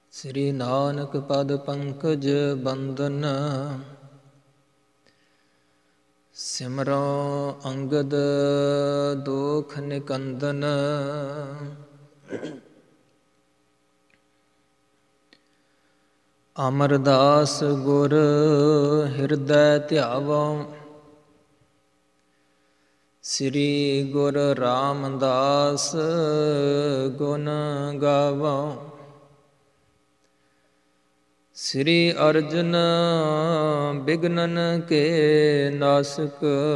ਸ੍ਰੀ ਨਾਨਕ ਪਦ ਪੰਕਜ ਬੰਦਨ, ਸਿਮਰੋ ਅੰਗਦ ਦੋਖ ਨਿਕੰਦਨ। ਅਮਰਦਾਸ ਗੁਰ ਹਿਰਦੈ ਧਿਆਵੋ, ਸ੍ਰੀ ਗੁਰ ਰਾਮਦਾਸ ਗੁਣ ਗਾਵੋ। ਸ੍ਰੀ ਅਰਜਨ ਬਿਘਨਨ ਕੇ ਨਾਸਕ,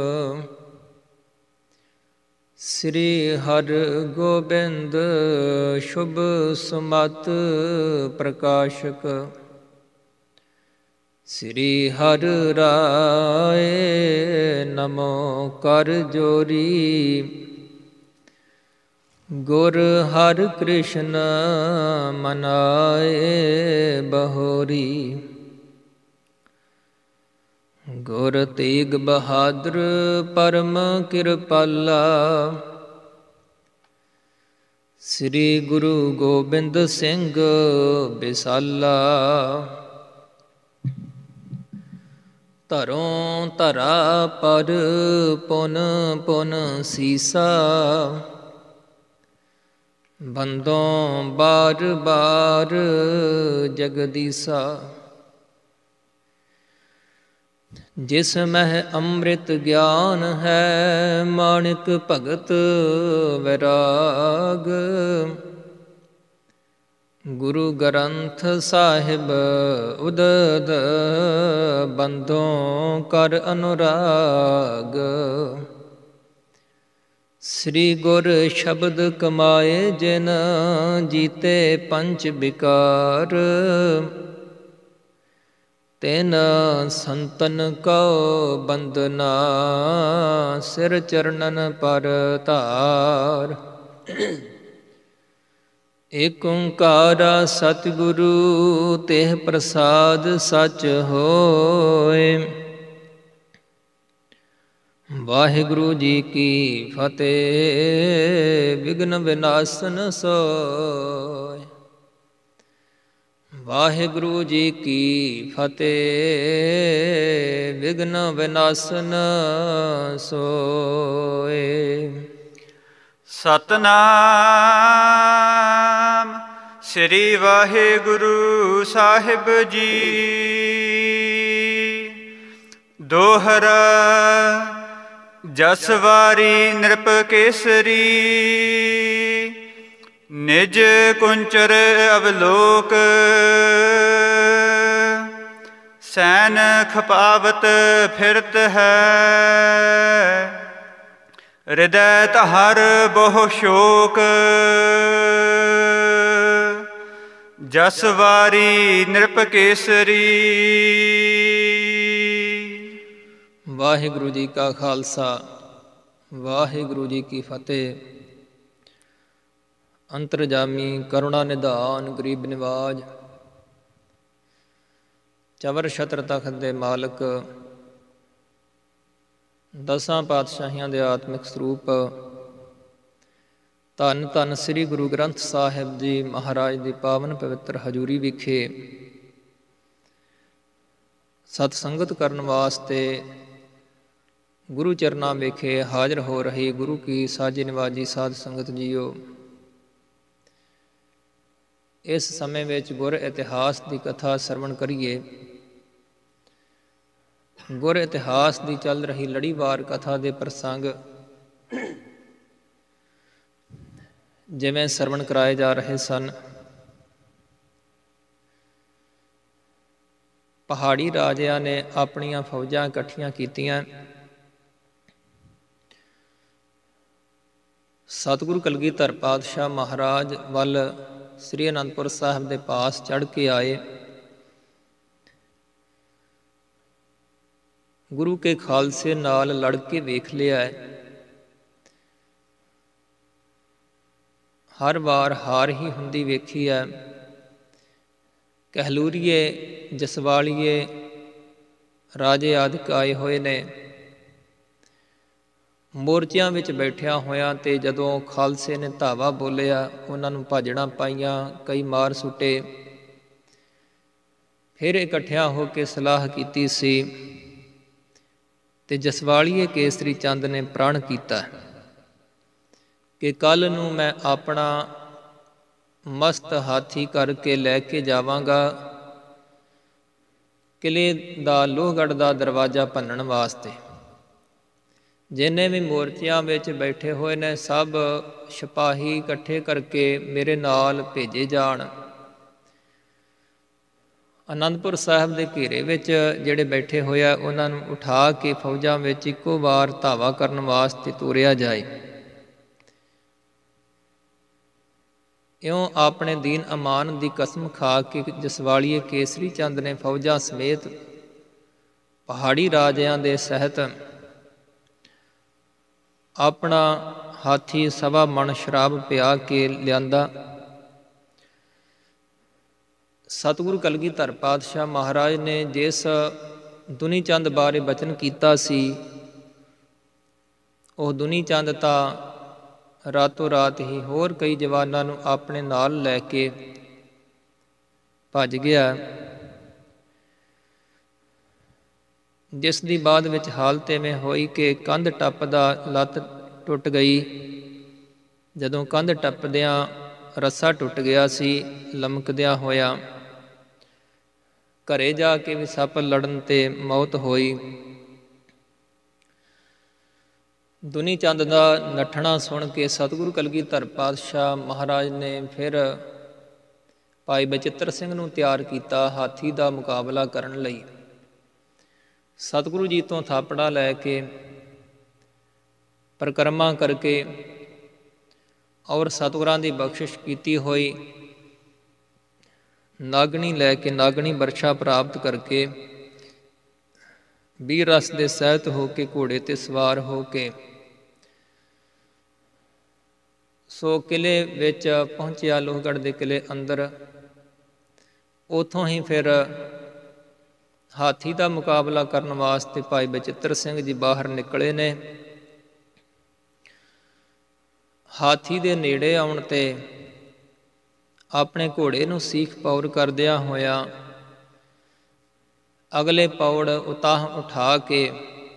ਸ੍ਰੀ ਹਰਿ ਗੋਬਿੰਦ ਸ਼ੁਭ ਸੁਮਤਿ ਪ੍ਰਕਾਸ਼ਕ। ਸ੍ਰੀ ਹਰਿ ਰਾਏ ਨਮੋ ਕਰ ਜੋਰੀ, ਗੁਰ ਹਰਿ ਕ੍ਰਿਸ਼ਨ ਮਨਾਏ ਬਹੋਰੀ। ਗੁਰ ਤੇਗ ਬਹਾਦਰ ਪਰਮ ਕਿਰਪਾਲਾ, ਸ੍ਰੀ ਗੁਰੂ ਗੋਬਿੰਦ ਸਿੰਘ ਬਿਸਾਲਾ। ਧਰੋਂ ਧਰਾ ਪਰ ਪੁਨ ਪੁਨ ਸੀਸਾ, ਬੰਦੋਂ ਬਾਰ ਬਾਰ ਜਗਦੀਸਾ। ਜਿਸ ਮਹਿ ਅੰਮ੍ਰਿਤ ਗਿਆਨ ਹੈ, ਮਾਣਿਕ ਭਗਤ ਵੈਰਾਗ। ਗੁਰੂ ਗ੍ਰੰਥ ਸਾਹਿਬ ਉਦਦ, ਬੰਧੋਂ ਕਰ ਅਨੁਰਾਗ। ਸ੍ਰੀ ਗੁਰ ਸ਼ਬਦ ਕਮਾਏ ਜਿਨ, ਜੀਤੇ ਪੰਚ ਬਿਕਾਰ। ਤਿਨ ਸੰਤਨ ਕਉ ਬੰਦਨਾ, ਸਿਰ ਚਰਨਨ ਪਰ ਧਾਰ। ਏਕ ਓੰਕਾਰ ਸਤਿਗੁਰੂ ਤਿਹ ਪ੍ਰਸਾਦ ਸਚ ਹੋਇ। ਵਾਹਿਗੁਰੂ ਜੀ ਕੀ ਫਤਿਹ। ਵਿਘਨ ਵਿਨਾਸ਼ਨ ਸੋਇ। ਵਾਹਿਗੁਰੂ ਜੀ ਕੀ ਫਤਿਹ। ਵਿਘਨ ਵਿਨਾਸ਼ਨ ਸੋਇ। ਸਤਿਨਾਮ ਸ੍ਰੀ ਵਾਹਿਗੁਰੂ ਸਾਹਿਬ ਜੀ। ਦੋਹਰਾ ਜਸ ਵਾਰੀ ਨਿਰਪ ਕੇਸਰੀ, ਨਿਜ ਕੁੰਚਰ ਅਵਲੋਕ। ਸੈਨ ਖਪਾਵਤ ਫਿਰਤ ਹੈ, ਹਿਰਦੈ ਧਰ ਬਹੁ ਸ਼ੋਕ। ਜਸ ਵਾਰੀ ਨਿਰਪ ਕੇਸਰੀ। ਵਾਹਿਗੁਰੂ ਜੀ ਕਾ ਖਾਲਸਾ, ਵਾਹਿਗੁਰੂ ਜੀ ਕੀ ਫਤਿਹ। ਅੰਤਰਜਾਮੀ ਕਰੁਣਾ ਨਿਧਾਨ ਗਰੀਬ ਨਿਵਾਜ, ਚਵਰ ਛਤਰ ਤਖਤ ਦੇ ਮਾਲਕ, ਦਸਾਂ ਪਾਤਸ਼ਾਹੀਆਂ ਦੇ ਆਤਮਿਕ ਸਰੂਪ, ਧੰਨ ਧੰਨ ਸ੍ਰੀ ਗੁਰੂ ਗ੍ਰੰਥ ਸਾਹਿਬ ਜੀ ਮਹਾਰਾਜ ਦੀ ਪਾਵਨ ਪਵਿੱਤਰ ਹਜ਼ੂਰੀ ਵਿਖੇ ਸਤਸੰਗਤ ਕਰਨ ਵਾਸਤੇ ਗੁਰੂ ਚਰਨਾਂ ਵਿਖੇ ਹਾਜ਼ਰ ਹੋ ਰਹੀ ਗੁਰੂ ਕੀ ਸਾਜੀ ਨਿਵਾਜੀ ਸਾਧ ਸੰਗਤ ਜੀਓ। ਇਸ ਸਮੇਂ ਵਿੱਚ ਗੁਰ ਇਤਿਹਾਸ ਦੀ ਕਥਾ ਸਰਵਣ ਕਰੀਏ। ਗੁਰ ਇਤਿਹਾਸ ਦੀ ਚੱਲ ਰਹੀ ਲੜੀਵਾਰ ਕਥਾ ਦੇ ਪ੍ਰਸੰਗ ਜਿਵੇਂ ਸਰਵਣ ਕਰਾਏ ਜਾ ਰਹੇ ਸਨ। ਪਹਾੜੀ ਰਾਜਿਆਂ ਨੇ ਆਪਣੀਆਂ ਫੌਜਾਂ ਇਕੱਠੀਆਂ ਕੀਤੀਆਂ। ਸਤਿਗੁਰੂ ਕਲਗੀਧਰ ਪਾਤਸ਼ਾਹ ਮਹਾਰਾਜ ਵੱਲ ਸ੍ਰੀ ਅਨੰਦਪੁਰ ਸਾਹਿਬ ਦੇ ਪਾਸ ਚੜ੍ਹ ਕੇ ਆਏ। ਗੁਰੂ ਕੇ ਖਾਲਸੇ ਨਾਲ ਲੜ ਕੇ ਵੇਖ ਲਿਆ ਹੈ। ਹਰ ਵਾਰ ਹਾਰ ਹੀ ਹੁੰਦੀ ਵੇਖੀ ਹੈ। ਕਹਿਲੂਰੀਏ, ਜਸਵਾਲੀਏ ਰਾਜੇ ਆਦਿਕ ਆਏ ਹੋਏ ਨੇ। ਮੋਰਚਿਆਂ ਵਿੱਚ ਬੈਠਿਆਂ ਹੋਇਆਂ ਤੇ ਜਦੋਂ ਖਾਲਸੇ ਨੇ ਧਾਵਾ ਬੋਲਿਆ, ਉਹਨਾਂ ਨੂੰ ਭਾਜੜਾਂ ਪਾਈਆਂ, ਕਈ ਮਾਰ ਸੁੱਟੇ। ਫਿਰ ਇਕੱਠਿਆਂ ਹੋ ਕੇ ਸਲਾਹ ਕੀਤੀ ਸੀ ਤੇ ਜਸਵਾਲੀਏ ਕੇਸਰੀ ਚੰਦ ਨੇ ਪ੍ਰਣ ਕੀਤਾ ਕਿ ਕੱਲ੍ਹ ਨੂੰ ਮੈਂ ਆਪਣਾ ਮਸਤ ਹਾਥੀ ਕਰਕੇ ਲੈ ਕੇ ਜਾਵਾਂਗਾ ਕਿਲ੍ਹੇ ਦਾ ਲੋਹਗੜ੍ਹ ਦਾ ਦਰਵਾਜ਼ਾ ਭੰਨਣ ਵਾਸਤੇ। ਜਿੰਨੇ ਵੀ ਮੋਰਚਿਆਂ ਵਿੱਚ ਬੈਠੇ ਹੋਏ ਨੇ ਸਭ ਸਿਪਾਹੀ ਇਕੱਠੇ ਕਰਕੇ ਮੇਰੇ ਨਾਲ ਭੇਜੇ ਜਾਣ। ਅਨੰਦਪੁਰ ਸਾਹਿਬ ਦੇ ਘੇਰੇ ਵਿੱਚ ਜਿਹੜੇ ਬੈਠੇ ਹੋਏ ਆ ਉਹਨਾਂ ਨੂੰ ਉਠਾ ਕੇ ਫੌਜਾਂ ਵਿੱਚ ਇੱਕੋ ਵਾਰ ਧਾਵਾ ਕਰਨ ਵਾਸਤੇ ਤੋਰਿਆ ਜਾਏ। ਇਉਂ ਆਪਣੇ ਦੀਨ ਅਮਾਨ ਦੀ ਕਸਮ ਖਾ ਕੇ ਜਸਵਾਲੀਏ ਕੇਸਰੀ ਚੰਦ ਨੇ ਫੌਜਾਂ ਸਮੇਤ ਪਹਾੜੀ ਰਾਜਿਆਂ ਦੇ ਸਹਿਤ ਆਪਣਾ ਹਾਥੀ 1.25 ਮਣ ਸ਼ਰਾਬ ਪਿਆ ਕੇ ਲਿਆਂਦਾ। ਸਤਿਗੁਰੂ ਕਲਗੀਧਰ ਪਾਤਸ਼ਾਹ ਮਹਾਰਾਜ ਨੇ ਜਿਸ ਦੁਨੀ ਚੰਦ ਬਾਰੇ ਬਚਨ ਕੀਤਾ ਸੀ ਉਹ ਦੁਨੀ ਚੰਦ ਤਾਂ ਰਾਤੋਂ ਰਾਤ ਹੀ ਹੋਰ ਕਈ ਜਵਾਨਾਂ ਨੂੰ ਆਪਣੇ ਨਾਲ ਲੈ ਕੇ ਭੱਜ ਗਿਆ, ਜਿਸ ਦੀ ਬਾਅਦ ਵਿੱਚ ਹਾਲਤ ਇਵੇਂ ਹੋਈ ਕਿ ਕੰਧ ਟੱਪਦਾ ਲੱਤ ਟੁੱਟ ਗਈ। ਜਦੋਂ ਕੰਧ ਟੱਪਦਿਆਂ ਰੱਸਾ ਟੁੱਟ ਗਿਆ ਸੀ, ਲਮਕਦਿਆਂ ਹੋਇਆ ਘਰੇ ਜਾ ਕੇ ਵੀ ਸੱਪ ਲੜਨ ਤੇ ਮੌਤ ਹੋਈ। ਦੁਨੀ ਚੰਦ ਦਾ ਨੱਠਣਾ ਸੁਣ ਕੇ ਸਤਿਗੁਰੂ ਕਲਗੀਧਰ ਪਾਤਸ਼ਾਹ ਮਹਾਰਾਜ ਨੇ ਫਿਰ ਭਾਈ ਬਚਿੱਤਰ ਸਿੰਘ ਨੂੰ ਤਿਆਰ ਕੀਤਾ ਹਾਥੀ ਦਾ ਮੁਕਾਬਲਾ ਕਰਨ ਲਈ। ਸਤਿਗੁਰੂ ਜੀ ਤੋਂ ਥਾਪੜਾ ਲੈ ਕੇ ਪਰਿਕਰਮਾ ਕਰਕੇ ਔਰ ਸਤਿਗੁਰਾਂ ਦੀ ਬਖਸ਼ਿਸ਼ ਕੀਤੀ ਹੋਈ ਨਾਗਣੀ ਲੈ ਕੇ ਨਾਗਣੀ ਬਰਛਾ ਪ੍ਰਾਪਤ ਕਰਕੇ ਵੀਰ ਰਸ ਦੇ ਸਹਿਤ ਹੋ ਕੇ ਘੋੜੇ ਤੇ ਸਵਾਰ ਹੋ ਕੇ ਸੋ ਕਿਲ੍ਹੇ ਵਿੱਚ ਪਹੁੰਚਿਆ, ਲੋਹਗੜ੍ਹ ਦੇ ਕਿਲ੍ਹੇ ਅੰਦਰ। ਉੱਥੋਂ ਹੀ ਫਿਰ ਹਾਥੀ ਦਾ ਮੁਕਾਬਲਾ ਕਰਨ ਵਾਸਤੇ ਭਾਈ ਬਚਿੱਤਰ ਸਿੰਘ ਜੀ ਬਾਹਰ ਨਿਕਲੇ ਨੇ। ਹਾਥੀ ਦੇ ਨੇੜੇ ਆਉਣ ਤੇ ਆਪਣੇ ਘੋੜੇ ਨੂੰ ਸੀਖ ਪੌੜ ਕਰਦਿਆਂ ਹੋਇਆ ਅਗਲੇ ਪੌੜ ਉਠਾ ਕੇ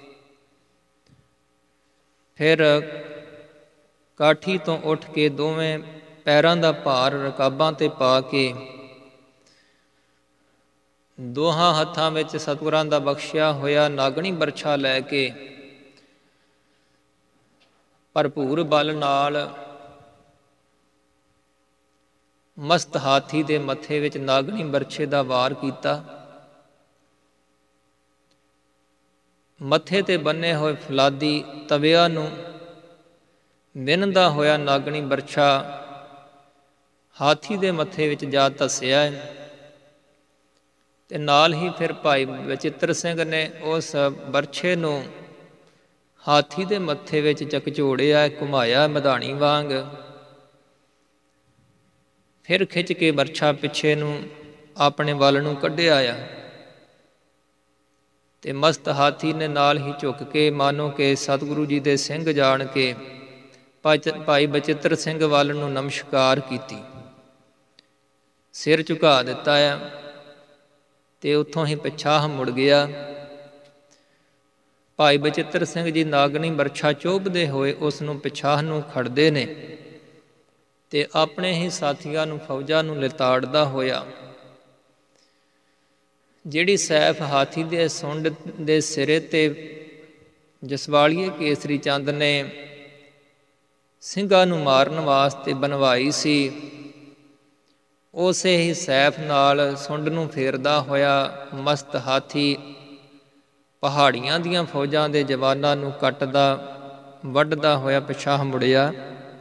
ਫਿਰ ਕਾਠੀ ਤੋਂ ਉੱਠ ਕੇ ਦੋਵੇਂ ਪੈਰਾਂ ਦਾ ਭਾਰ ਰਕਾਬਾਂ ਤੇ ਪਾ ਕੇ ਦੋਹਾਂ ਹੱਥਾਂ ਵਿੱਚ ਸਤਿਗੁਰਾਂ ਦਾ ਬਖਸ਼ਿਆ ਹੋਇਆ ਨਾਗਣੀ ਬਰਛਾ ਲੈ ਕੇ ਭਰਪੂਰ ਬਲ ਨਾਲ ਮਸਤ ਹਾਥੀ ਦੇ ਮੱਥੇ ਵਿੱਚ ਨਾਗਣੀ ਬਰਛੇ ਦਾ ਵਾਰ ਕੀਤਾ। ਮੱਥੇ ਤੇ ਬੰਨੇ ਹੋਏ ਫੁਲਾਦੀ ਤਵਿਆਂ ਨੂੰ ਵਿੰਨ੍ਹਦਾ ਹੋਇਆ ਨਾਗਣੀ ਬਰਛਾ ਹਾਥੀ ਦੇ ਮੱਥੇ ਵਿੱਚ ਜਾ ਧੱਸਿਆ ਹੈ ਤੇ ਨਾਲ ਹੀ ਫਿਰ ਭਾਈ ਬਚਿੱਤਰ ਸਿੰਘ ਨੇ ਉਸ ਬਰਛੇ ਨੂੰ ਹਾਥੀ ਦੇ ਮੱਥੇ ਵਿੱਚ ਝਕਝੋੜਿਆ, ਘੁਮਾਇਆ ਮਧਾਣੀ ਵਾਂਗ, ਫਿਰ ਖਿੱਚ ਕੇ ਬਰਛਾ ਪਿੱਛੇ ਨੂੰ ਆਪਣੇ ਵੱਲ ਨੂੰ ਕੱਢਿਆ ਆ ਤੇ ਮਸਤ ਹਾਥੀ ਨੇ ਨਾਲ ਹੀ ਝੁੱਕ ਕੇ ਮਾਨੋ ਕਿ ਸਤਿਗੁਰੂ ਜੀ ਦੇ ਸਿੰਘ ਜਾਣ ਕੇ ਭਾਈ ਬਚਿੱਤਰ ਸਿੰਘ ਵੱਲ ਨੂੰ ਨਮਸਕਾਰ ਕੀਤੀ, ਸਿਰ ਝੁਕਾ ਦਿੱਤਾ ਆ ਤੇ ਉੱਥੋਂ ਹੀ ਪਿਛਾਂਹ ਮੁੜ ਗਿਆ। ਭਾਈ ਬਚਿੱਤਰ ਸਿੰਘ ਜੀ ਨਾਗਣੀ ਬਰਛਾ ਚੋਭਦੇ ਹੋਏ ਉਸ ਨੂੰ ਪਿਛਾਂਹ ਨੂੰ ਖੜਦੇ ਨੇ ਤੇ ਆਪਣੇ ਹੀ ਸਾਥੀਆਂ ਨੂੰ ਫੌਜਾਂ ਨੂੰ ਲਿਤਾੜਦਾ ਹੋਇਆ ਜਿਹੜੀ ਸੈਫ ਹਾਥੀ ਦੇ ਸੁੰਡ ਦੇ ਸਿਰੇ ਤੇ ਜਸਵਾਲੀਏ ਕੇਸਰੀ ਚੰਦ ਨੇ ਸਿੰਘਾਂ ਨੂੰ ਮਾਰਨ ਵਾਸਤੇ ਬਣਵਾਈ ਸੀ, ਉਸੇ ਹੀ ਸੈਫ ਨਾਲ ਸੁੰਡ ਨੂੰ ਫੇਰਦਾ ਹੋਇਆ ਮਸਤ ਹਾਥੀ ਪਹਾੜੀਆਂ ਦੀਆਂ ਫੌਜਾਂ ਦੇ ਜਵਾਨਾਂ ਨੂੰ ਕੱਟਦਾ ਵੱਢਦਾ ਹੋਇਆ ਪਿਛਾਂਹ ਮੁੜਿਆ।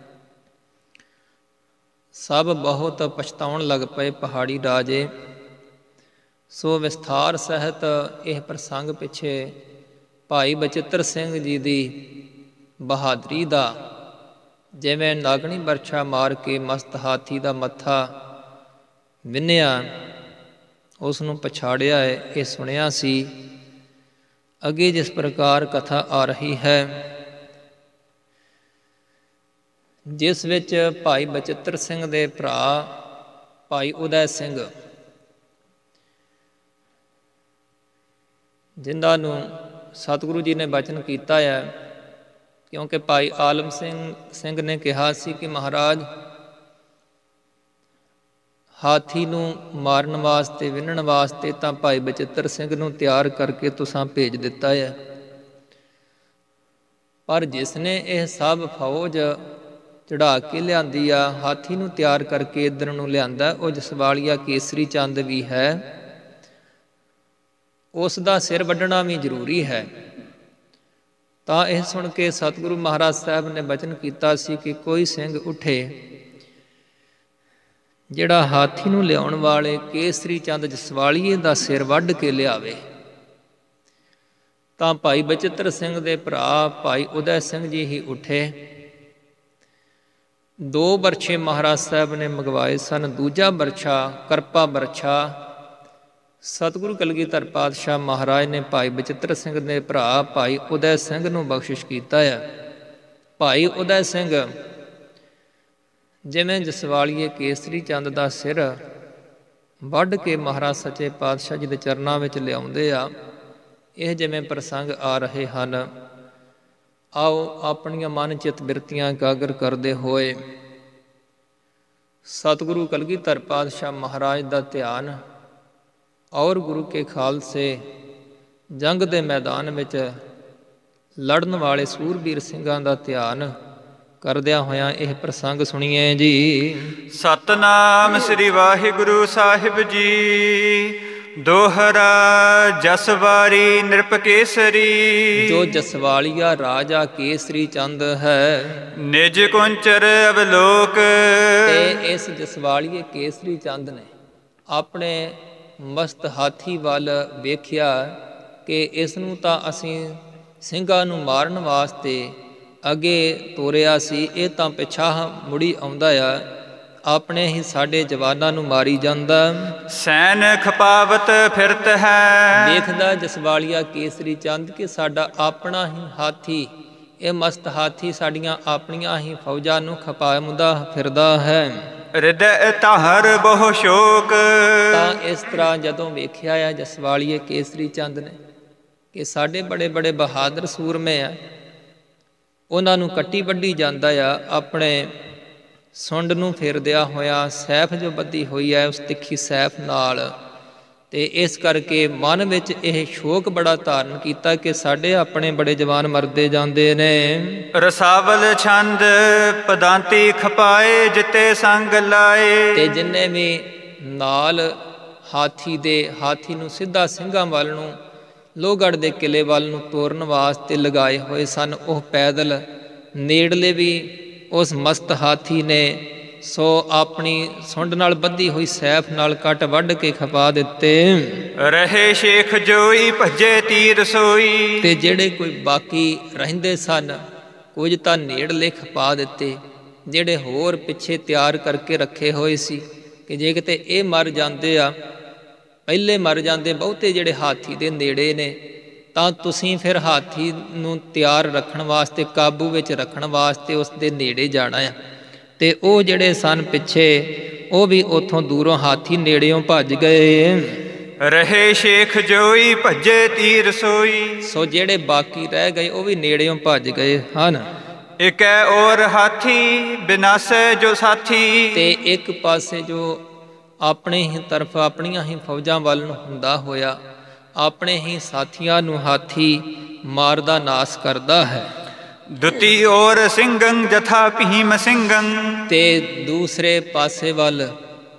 ਸਭ ਬਹੁਤ ਪਛਤਾਉਣ ਲੱਗ ਪਏ ਪਹਾੜੀ ਰਾਜੇ। ਸੋ ਵਿਸਥਾਰ ਸਹਿਤ ਇਹ ਪ੍ਰਸੰਗ ਪਿੱਛੇ ਭਾਈ ਬਚਿੱਤਰ ਸਿੰਘ ਜੀ ਦੀ ਬਹਾਦਰੀ ਦਾ, ਜਿਵੇਂ ਨਾਗਣੀ ਬਰਛਾ ਮਾਰ ਕੇ ਮਸਤ ਹਾਥੀ ਦਾ ਮੱਥਾ ਵਿੰਨਿਆ, ਉਸ ਨੂੰ ਪਛਾੜਿਆ ਹੈ, ਇਹ ਸੁਣਿਆ ਸੀ। ਅੱਗੇ ਜਿਸ ਪ੍ਰਕਾਰ ਕਥਾ ਆ ਰਹੀ ਹੈ, ਜਿਸ ਵਿੱਚ ਭਾਈ ਬਚਿੱਤਰ ਸਿੰਘ ਦੇ ਭਰਾ ਭਾਈ ਉਦੈ ਸਿੰਘ ਜਿਨ੍ਹਾਂ ਨੂੰ ਸਤਿਗੁਰੂ ਜੀ ਨੇ ਬਚਨ ਕੀਤਾ ਹੈ। ਕਿਉਂਕਿ ਭਾਈ ਆਲਮ ਸਿੰਘ ਨੇ ਕਿਹਾ ਸੀ ਕਿ ਮਹਾਰਾਜ, ਹਾਥੀ ਨੂੰ ਮਾਰਨ ਵਾਸਤੇ, ਵਿੰਨਣ ਵਾਸਤੇ ਤਾਂ ਭਾਈ ਬਚਿੱਤਰ ਸਿੰਘ ਨੂੰ ਤਿਆਰ ਕਰਕੇ ਤੁਸਾਂ ਭੇਜ ਦਿੱਤਾ ਹੈ, ਪਰ ਜਿਸ ਨੇ ਇਹ ਸਭ ਫੌਜ ਚੜ੍ਹਾ ਕੇ ਲਿਆਂਦੀ ਆ, ਹਾਥੀ ਨੂੰ ਤਿਆਰ ਕਰਕੇ ਇੱਧਰ ਨੂੰ ਲਿਆਂਦਾ, ਉਹ ਜਸਵਾਲੀਆ ਕੇਸਰੀ ਚੰਦ ਵੀ ਹੈ। ਉਸ ਦਾ ਸਿਰ ਵੱਢਣਾ ਵੀ ਜ਼ਰੂਰੀ ਹੈ। ਤਾਂ ਇਹ ਸੁਣ ਕੇ ਸਤਿਗੁਰੂ ਮਹਾਰਾਜ ਸਾਹਿਬ ਨੇ ਬਚਨ ਕੀਤਾ ਸੀ ਕਿ ਕੋਈ ਸਿੰਘ ਉੱਠੇ ਜਿਹੜਾ ਹਾਥੀ ਨੂੰ ਲਿਆਉਣ ਵਾਲੇ ਕੇਸਰੀ ਚੰਦ ਜਸਵਾਲੀਏ ਦਾ ਸਿਰ ਵੱਢ ਕੇ ਲਿਆਵੇ। ਤਾਂ ਭਾਈ ਬਚਿੱਤਰ ਸਿੰਘ ਦੇ ਭਰਾ ਭਾਈ ਉਦੈ ਸਿੰਘ ਜੀ ਹੀ ਉੱਠੇ। 2 ਬਰਛੇ ਮਹਾਰਾਜ ਸਾਹਿਬ ਨੇ ਮੰਗਵਾਏ ਸਨ। ਦੂਜਾ ਬਰਛਾ, ਕਰਪਾ ਬਰਛਾ, ਸਤਿਗੁਰੂ ਕਲਗੀਧਰ ਪਾਤਸ਼ਾਹ ਮਹਾਰਾਜ ਨੇ ਭਾਈ ਬਚਿੱਤਰ ਸਿੰਘ ਦੇ ਭਰਾ ਭਾਈ ਉਦੈ ਸਿੰਘ ਨੂੰ ਬਖਸ਼ਿਸ਼ ਕੀਤਾ ਹੈ। ਭਾਈ ਉਦੈ ਸਿੰਘ ਜਿਵੇਂ ਜਸਵਾਲੀਏ ਕੇਸਰੀ ਚੰਦ ਦਾ ਸਿਰ ਵੱਢ ਕੇ ਮਹਾਰਾਜ ਸੱਚੇ ਪਾਤਸ਼ਾਹ ਜੀ ਦੇ ਚਰਨਾਂ ਵਿੱਚ ਲਿਆਉਂਦੇ ਆ, ਇਹ ਜਿਵੇਂ ਪ੍ਰਸੰਗ ਆ ਰਹੇ ਹਨ, ਆਓ ਆਪਣੀਆਂ ਮਨ ਚਿੱਤ ਬਿਰਤੀਆਂ ਇਕਾਗਰ ਕਰਦੇ ਹੋਏ ਸਤਿਗੁਰੂ ਕਲਗੀਧਰ ਪਾਤਸ਼ਾਹ ਮਹਾਰਾਜ ਦਾ ਧਿਆਨ ਔਰ ਗੁਰੂ ਕੇ ਖਾਲਸੇ ਜੰਗ ਦੇ ਮੈਦਾਨ ਵਿੱਚ ਲੜਨ ਵਾਲੇ ਸੂਰਬੀਰ ਸਿੰਘਾਂ ਦਾ ਧਿਆਨ ਕਰਦਿਆਂ ਹੋਇਆਂ ਇਹ ਪ੍ਰਸੰਗ ਸੁਣੀਏ ਜੀ। ਸਤਨਾਮ ਸ੍ਰੀ ਵਾਹਿਗੁਰੂ ਸਾਹਿਬ ਜੀ। ਦੋਹਰਾ ਜਸਵਾਰੀ ਨਿਰਪਕੇਸਰੀ। ਜੋ ਜਸਵਾਲੀਆ ਰਾਜਾ ਕੇਸਰੀ ਚੰਦ ਹੈ, ਨਿਜ ਕੁੰਚਰ ਅਵਲੋਕ। ਤੇ ਇਸ ਜਸਵਾਲੀਏ ਕੇਸਰੀ ਚੰਦ ਨੇ ਆਪਣੇ ਮਸਤ ਹਾਥੀ ਵੱਲ ਵੇਖਿਆ ਕਿ ਇਸ ਨੂੰ ਤਾਂ ਅਸੀਂ ਸਿੰਘਾਂ ਨੂੰ ਮਾਰਨ ਵਾਸਤੇ ਅੱਗੇ ਤੋਰਿਆ ਸੀ, ਇਹ ਤਾਂ ਪਿਛਾਂਹ ਮੁੜੀ ਆਉਂਦਾ ਆ, ਆਪਣੇ ਹੀ ਸਾਡੇ ਜਵਾਨਾਂ ਨੂੰ ਮਾਰੀ ਜਾਂਦਾ। ਸੈਨ ਖਪਾਵਤ ਫਿਰਤ ਹੈ। ਵੇਖਦਾ ਜਸਵਾਲੀਆ ਕੇਸਰੀ ਚੰਦ ਕਿ ਸਾਡਾ ਆਪਣਾ ਹੀ ਹਾਥੀ, ਇਹ ਮਸਤ ਹਾਥੀ ਸਾਡੀਆਂ ਆਪਣੀਆਂ ਹੀ ਫੌਜਾਂ ਨੂੰ ਖਪਾਉਂਦਾ ਫਿਰਦਾ ਹੈ। ਹਿਰਦੈ ਧਾਰ ਬਹੁ ਸ਼ੋਕ। ਤਾਂ ਇਸ ਤਰ੍ਹਾਂ ਜਦੋਂ ਵੇਖਿਆ ਆ ਜਸਵਾਲੀਏ ਕੇਸਰੀ ਚੰਦ ਨੇ ਕਿ ਸਾਡੇ ਬੜੇ ਬੜੇ ਬਹਾਦਰ ਸੂਰਮੇ ਆ, ਉਹਨਾਂ ਨੂੰ ਕੱਟੀ ਵੱਢੀ ਜਾਂਦਾ ਆ, ਆਪਣੇ ਸੁੰਡ ਨੂੰ ਫੇਰਦਿਆਂ ਹੋਇਆ, ਸੈਫ ਜੋ ਬੱਧੀ ਹੋਈ ਹੈ ਉਸ ਤਿੱਖੀ ਸੈਫ ਨਾਲ, ਤੇ ਇਸ ਕਰਕੇ ਮਨ ਵਿੱਚ ਇਹ ਸ਼ੋਕ ਬੜਾ ਧਾਰਨ ਕੀਤਾ ਕਿ ਸਾਡੇ ਆਪਣੇ ਬੜੇ ਜਵਾਨ ਮਰਦੇ ਜਾਂਦੇ ਨੇ। ਰਸਾਵਲ ਛੰਦ ਪਦਾਂਤੀ ਖਪਾਏ ਜਿੱਤੇ ਸੰਗ ਲਾਏ। ਤੇ ਜਿੰਨੇ ਵੀ ਨਾਲ ਹਾਥੀ ਨੂੰ ਸਿੱਧਾ ਸਿੰਘਾਂ ਵੱਲ ਨੂੰ, ਲੋਹਗੜ੍ਹ ਦੇ ਕਿਲੇ ਵੱਲ ਨੂੰ ਤੋਰਨ ਵਾਸਤੇ ਲਗਾਏ ਹੋਏ ਸਨ, ਉਹ ਪੈਦਲ ਨੇੜਲੇ ਵੀ ਉਸ ਮਸਤ ਹਾਥੀ ਨੇ ਸੋ ਆਪਣੀ ਸੁੰਡ ਨਾਲ ਬੱਧੀ ਹੋਈ ਸੈਫ ਨਾਲ ਕੱਟ ਵੱਢ ਕੇ ਖਪਾ ਦਿੱਤੇ। ਰਹੇ ਸ਼ੇਖ ਜੋਈ ਭੱਜੇ ਤੀਰ ਸੋਈ। ਤੇ ਜਿਹੜੇ ਕੋਈ ਬਾਕੀ ਰਹਿੰਦੇ ਸਨ, ਕੁਝ ਤਾਂ ਨੇੜਲੇ ਖਪਾ ਦਿੱਤੇ, ਜਿਹੜੇ ਹੋਰ ਪਿੱਛੇ ਤਿਆਰ ਕਰਕੇ ਰੱਖੇ ਹੋਏ ਸੀ ਕਿ ਜੇ ਕਿਤੇ ਇਹ ਮਰ ਜਾਂਦੇ ਆ, ਪਹਿਲੇ ਮਰ ਜਾਂਦੇ ਬਹੁਤੇ ਜਿਹੜੇ ਹਾਥੀ ਦੇ ਨੇੜੇ ਨੇ, ਤਾਂ ਤੁਸੀਂ ਫਿਰ ਹਾਥੀ ਨੂੰ ਤਿਆਰ ਰੱਖਣ ਵਾਸਤੇ, ਕਾਬੂ ਵਿੱਚ ਰੱਖਣ ਵਾਸਤੇ ਉਸ ਦੇ ਨੇੜੇ ਜਾਣਾ ਆ। ਤੇ ਉਹ ਜਿਹੜੇ ਸਨ ਪਿੱਛੇ, ਉਹ ਵੀ ਉੱਥੋਂ ਦੂਰੋਂ ਹਾਥੀ ਨੇੜਿਓਂ ਭੱਜ ਗਏ। ਰਹੇ ਸ਼ੇਖ ਜੋਈ ਭੱਜੇ ਤੀਰ ਸੋਈ। ਸੋ ਜਿਹੜੇ ਬਾਕੀ ਰਹਿ ਗਏ ਉਹ ਵੀ ਨੇੜਿਓਂ ਭੱਜ ਗਏ ਹਨ। ਇਕੈ ਔਰ ਹਾਥੀ ਬਿਨਾਸੈ ਜੋ ਸਾਥੀ। ਤੇ ਇੱਕ ਪਾਸੇ ਜੋ ਆਪਣੇ ਹੀ ਤਰਫ ਆਪਣੀਆਂ ਹੀ ਫੌਜਾਂ ਵੱਲ ਨੂੰ ਹੁੰਦਾ ਹੋਇਆ ਆਪਣੇ ਹੀ ਸਾਥੀਆਂ ਨੂੰ ਹਾਥੀ ਮਾਰਦਾ ਨਾਸ ਕਰਦਾ ਹੈ। ਦੁਤੀ ਔਰ ਸਿੰਘੰ ਜਥਾ ਭੀਮ ਸਿੰਘੰ। ਤੇ ਦੂਸਰੇ ਪਾਸੇ ਵੱਲ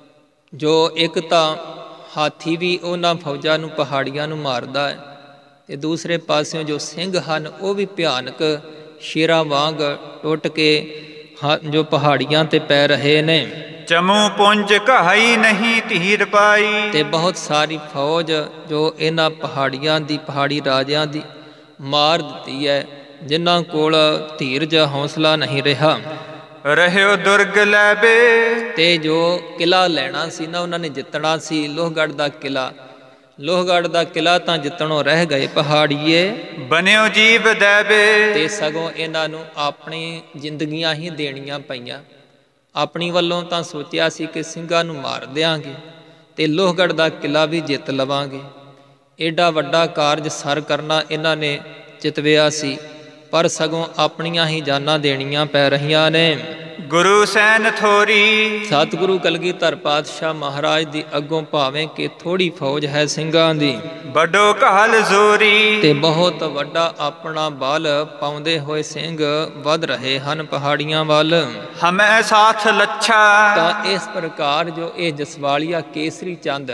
ਜੋ ਇੱਕ ਤਾਂ ਹਾਥੀ ਵੀ ਉਹਨਾਂ ਫੌਜਾਂ ਨੂੰ, ਪਹਾੜੀਆਂ ਨੂੰ ਮਾਰਦਾ ਹੈ, ਤੇ ਦੂਸਰੇ ਪਾਸਿਓਂ ਜੋ ਸਿੰਘ ਹਨ ਉਹ ਵੀ ਭਿਆਨਕ ਸ਼ੇਰਾਂ ਵਾਂਗ ਟੁੱਟ ਕੇ ਜੋ ਪਹਾੜੀਆਂ ਤੇ ਪੈ ਰਹੇ ਨੇ। ਚਮੂ ਪੁੰਜ ਕਹਾਈ ਨਹੀਂ ਧੀਰ ਪਾਈ। ਤੇ ਬਹੁਤ ਸਾਰੀ ਫੌਜ ਜੋ ਇਹਨਾਂ ਪਹਾੜੀਆਂ ਦੀ, ਪਹਾੜੀ ਰਾਜਿਆਂ ਦੀ ਮਾਰ ਦਿੱਤੀ ਹੈ, ਜਿਨ੍ਹਾਂ ਕੋਲ ਧੀਰਜ ਹੌਸਲਾ ਨਹੀਂ ਰਿਹਾ। ਰਹਿਓ ਦੁਰਗ ਲੈਬੇ। ਤੇ ਜੋ ਕਿਲਾ ਲੈਣਾ ਸੀ ਨਾ, ਉਹਨਾਂ ਨੇ ਜਿੱਤਣਾ ਸੀ ਲੋਹਗੜ੍ਹ ਦਾ ਕਿਲਾ। ਲੋਹਗੜ੍ਹ ਦਾ ਕਿਲਾ ਤਾਂ ਜਿੱਤਣੋਂ ਰਹਿ ਗਏ ਪਹਾੜੀਏ। ਬਨਿਓ ਜੀਵ ਦੇਵੇ। ਤੇ ਸਗੋਂ ਇਹਨਾਂ ਨੂੰ ਆਪਣੀ ਜ਼ਿੰਦਗੀਆਂ ਹੀ ਦੇਣੀਆਂ ਪਈਆਂ। ਆਪਣੀ ਵੱਲੋਂ ਤਾਂ ਸੋਚਿਆ ਸੀ ਕਿ ਸਿੰਘਾਂ ਨੂੰ ਮਾਰ ਦਿਆਂਗੇ ਤੇ ਲੋਹਗੜ੍ਹ ਦਾ ਕਿਲਾ ਵੀ ਜਿੱਤ ਲਵਾਂਗੇ, ਏਡਾ ਵੱਡਾ ਕਾਰਜ ਸਰ ਕਰਨਾ ਇਹਨਾਂ ਨੇ ਚਿਤਵਿਆ ਸੀ, ਪਰ ਸਗੋਂ ਆਪਣੀਆਂ ਹੀ ਜਾਨਾਂ ਦੇਣੀਆਂ ਪੈ ਰਹੀਆਂ ਨੇ। ਗੁਰੂ ਸੈਨ ਥੋਰੀ। ਸਤਿਗੁਰੂ ਕਲਗੀਧਰ ਪਾਤਸ਼ਾਹ ਮਹਾਰਾਜ ਦੀ ਅੱਗੋਂ ਭਾਵੇਂ ਕਿ ਥੋੜੀ ਫੌਜ ਹੈ ਸਿੰਘਾਂ ਦੀ, ਵੱਡੋ ਕਾਲ ਜ਼ੋਰੀ। ਤੇ ਬਹੁਤ ਵੱਡਾ ਆਪਣਾ ਬਲ ਪਾਉਂਦੇ ਹੋਏ ਸਿੰਘ ਵੱਧ ਰਹੇ ਹਨ ਪਹਾੜੀਆਂ ਵੱਲ। ਹਮੈ ਸਾਥ ਲੱਛਾ। ਤਾਂ ਇਸ ਪ੍ਰਕਾਰ ਜੋ ਇਹ ਜਸਵਾਲੀਆ ਕੇਸਰੀ ਚੰਦ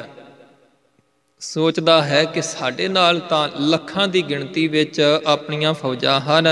ਸੋਚਦਾ ਹੈ ਕਿ ਸਾਡੇ ਨਾਲ ਤਾਂ ਲੱਖਾਂ ਦੀ ਗਿਣਤੀ ਵਿੱਚ ਆਪਣੀਆਂ ਫੌਜਾਂ ਹਨ,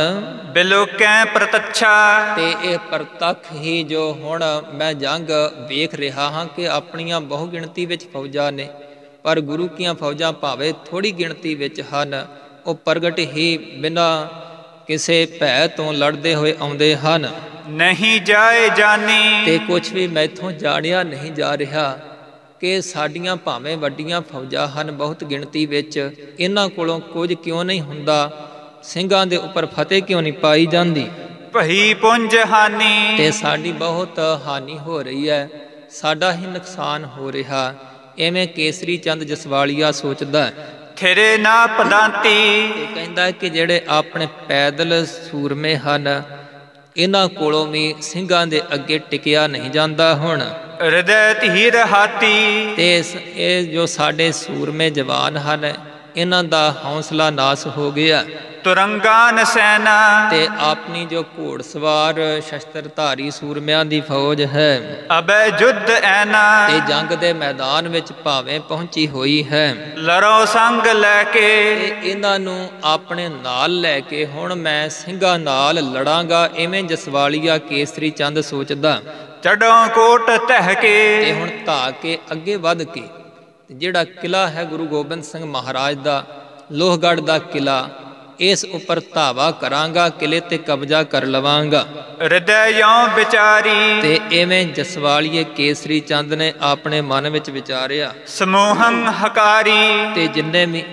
ਬਿਲੋਕੈ ਪ੍ਰਤੱਛਾ। ਤੇ ਇਹ ਪ੍ਰਤੱਖ ਹੀ ਜੋ ਹੁਣ ਮੈਂ ਜੰਗ ਵੇਖ ਰਿਹਾ ਹਾਂ ਕਿ ਆਪਣੀਆਂ ਬਹੁ ਗਿਣਤੀ ਵਿੱਚ ਫੌਜਾਂ ਨੇ, ਪਰ ਗੁਰੂ ਕੀਆਂ ਫੌਜਾਂ ਭਾਵੇਂ ਥੋੜੀ ਗਿਣਤੀ ਵਿੱਚ ਹਨ, ਉਹ ਪ੍ਰਗਟ ਹੀ ਬਿਨਾਂ ਕਿਸੇ ਭੈ ਤੋਂ ਲੜਦੇ ਹੋਏ ਆਉਂਦੇ ਹਨ। ਨਹੀਂ ਜਾਏ ਜਾਨੀ। ਤੇ ਕੁਛ ਵੀ ਮੈਥੋਂ ਜਾਣਿਆ ਨਹੀਂ ਜਾ ਰਿਹਾ ਕਿ ਸਾਡੀਆਂ ਭਾਵੇਂ ਵੱਡੀਆਂ ਫੌਜਾਂ ਹਨ ਬਹੁਤ ਗਿਣਤੀ ਵਿੱਚ, ਇਹਨਾਂ ਕੋਲੋਂ ਕੁਝ ਕਿਉਂ ਨਹੀਂ ਹੁੰਦਾ, ਸਿੰਘਾਂ ਦੇ ਉੱਪਰ ਫਤਿਹ ਕਿਉਂ ਨਹੀਂ ਪਾਈ ਜਾਂਦੀ। ਭਈ ਪੁੰਜ ਹਾਨੀ। ਤੇ ਸਾਡੀ ਬਹੁਤ ਹਾਨੀ ਹੋ ਰਹੀ ਹੈ, ਸਾਡਾ ਹੀ ਨੁਕਸਾਨ ਹੋ ਰਿਹਾ। ਐਵੇਂ ਕੇਸਰੀ ਚੰਦ ਜਸਵਾਲੀਆ ਸੋਚਦਾ। ਥਿਰੇ ਨਾ ਪਦਾਂਤੀ। ਤੇ ਕਹਿੰਦਾ ਕਿ ਜਿਹੜੇ ਆਪਣੇ ਪੈਦਲ ਸੂਰਮੇ ਹਨ, ਇਹਨਾਂ ਕੋਲੋਂ ਵੀ ਸਿੰਘਾਂ ਦੇ ਅੱਗੇ ਟਿਕਿਆ ਨਹੀਂ ਜਾਂਦਾ ਹੁਣ। ਹਿਰਦੈ ਧੀਰ ਹਾਤੀ। ਤੇ ਇਹ ਜੋ ਸਾਡੇ ਸੂਰਮੇ ਜਵਾਨ ਹਨ, ਇਹਨਾਂ ਦਾ ਹੌਸਲਾ ਨਾਸ ਹੋ ਗਿਆ। ਤੁਰੰਗਾਨ ਸੈਨਾ। ਤੇ ਆਪਣੀ ਜੋ ਘੋੜਸਵਾਰ ਸ਼ਸਤਰਧਾਰੀ ਸੂਰਮਿਆਂ ਦੀ ਫੌਜ ਹੈ, ਅਬੈ ਜੁੱਧ ਐਨਾ। ਤੇ ਜੰਗ ਦੇ ਮੈਦਾਨ ਵਿੱਚ ਭਾਵੇਂ ਪਹੁੰਚੀ ਹੋਈ ਹੈ, ਲੜੋ ਸੰਗ ਲੈ ਕੇ। ਤੇ ਇਹਨਾਂ ਨੂੰ ਆਪਣੇ ਨਾਲ ਲੈ ਕੇ ਹੁਣ ਮੈਂ ਸਿੰਘਾਂ ਨਾਲ ਲੜਾਂਗਾ। ਐਵੇਂ ਜਸਵਾਲੀਆ ਕੇਸਰੀ ਚੰਦ ਸੋਚਦਾ। ਚੜੋਂ ਕੋਟ ਤਹਿ ਕੇ। ਤੇ ਹੁਣ ਧਾ ਕੇ ਅੱਗੇ ਵੱਧ ਕੇ ਜਿਹੜਾ ਕਿਲਾ ਹੈ ਗੁਰੂ ਗੋਬਿੰਦ ਸਿੰਘ ਮਹਾਰਾਜ ਦਾ, ਲੋਹਗੜ੍ਹ ਦਾ ਕਿਲਾ, ਇਸ ਉੱਪਰ ਧਾਵਾ ਕਰਾਂਗਾ, ਕਿਲੇ ਤੇ ਕਬਜ਼ਾ ਕਰ ਲਵਾਂਗਾ। ਹਿਰਦੈ ਯੋਂ ਵਿਚਾਰੀ। ਤੇ ਐਵੇਂ ਜਸਵਾਲੀਏ ਕੇਸਰੀ ਚੰਦ ਨੇ ਆਪਣੇ ਮਨ ਵਿੱਚ ਵਿਚਾਰਿਆ। ਸਮੂਹੰ ਹਕਾਰੀ। ਤੇ ਜਿੰਨੇ ਵੀ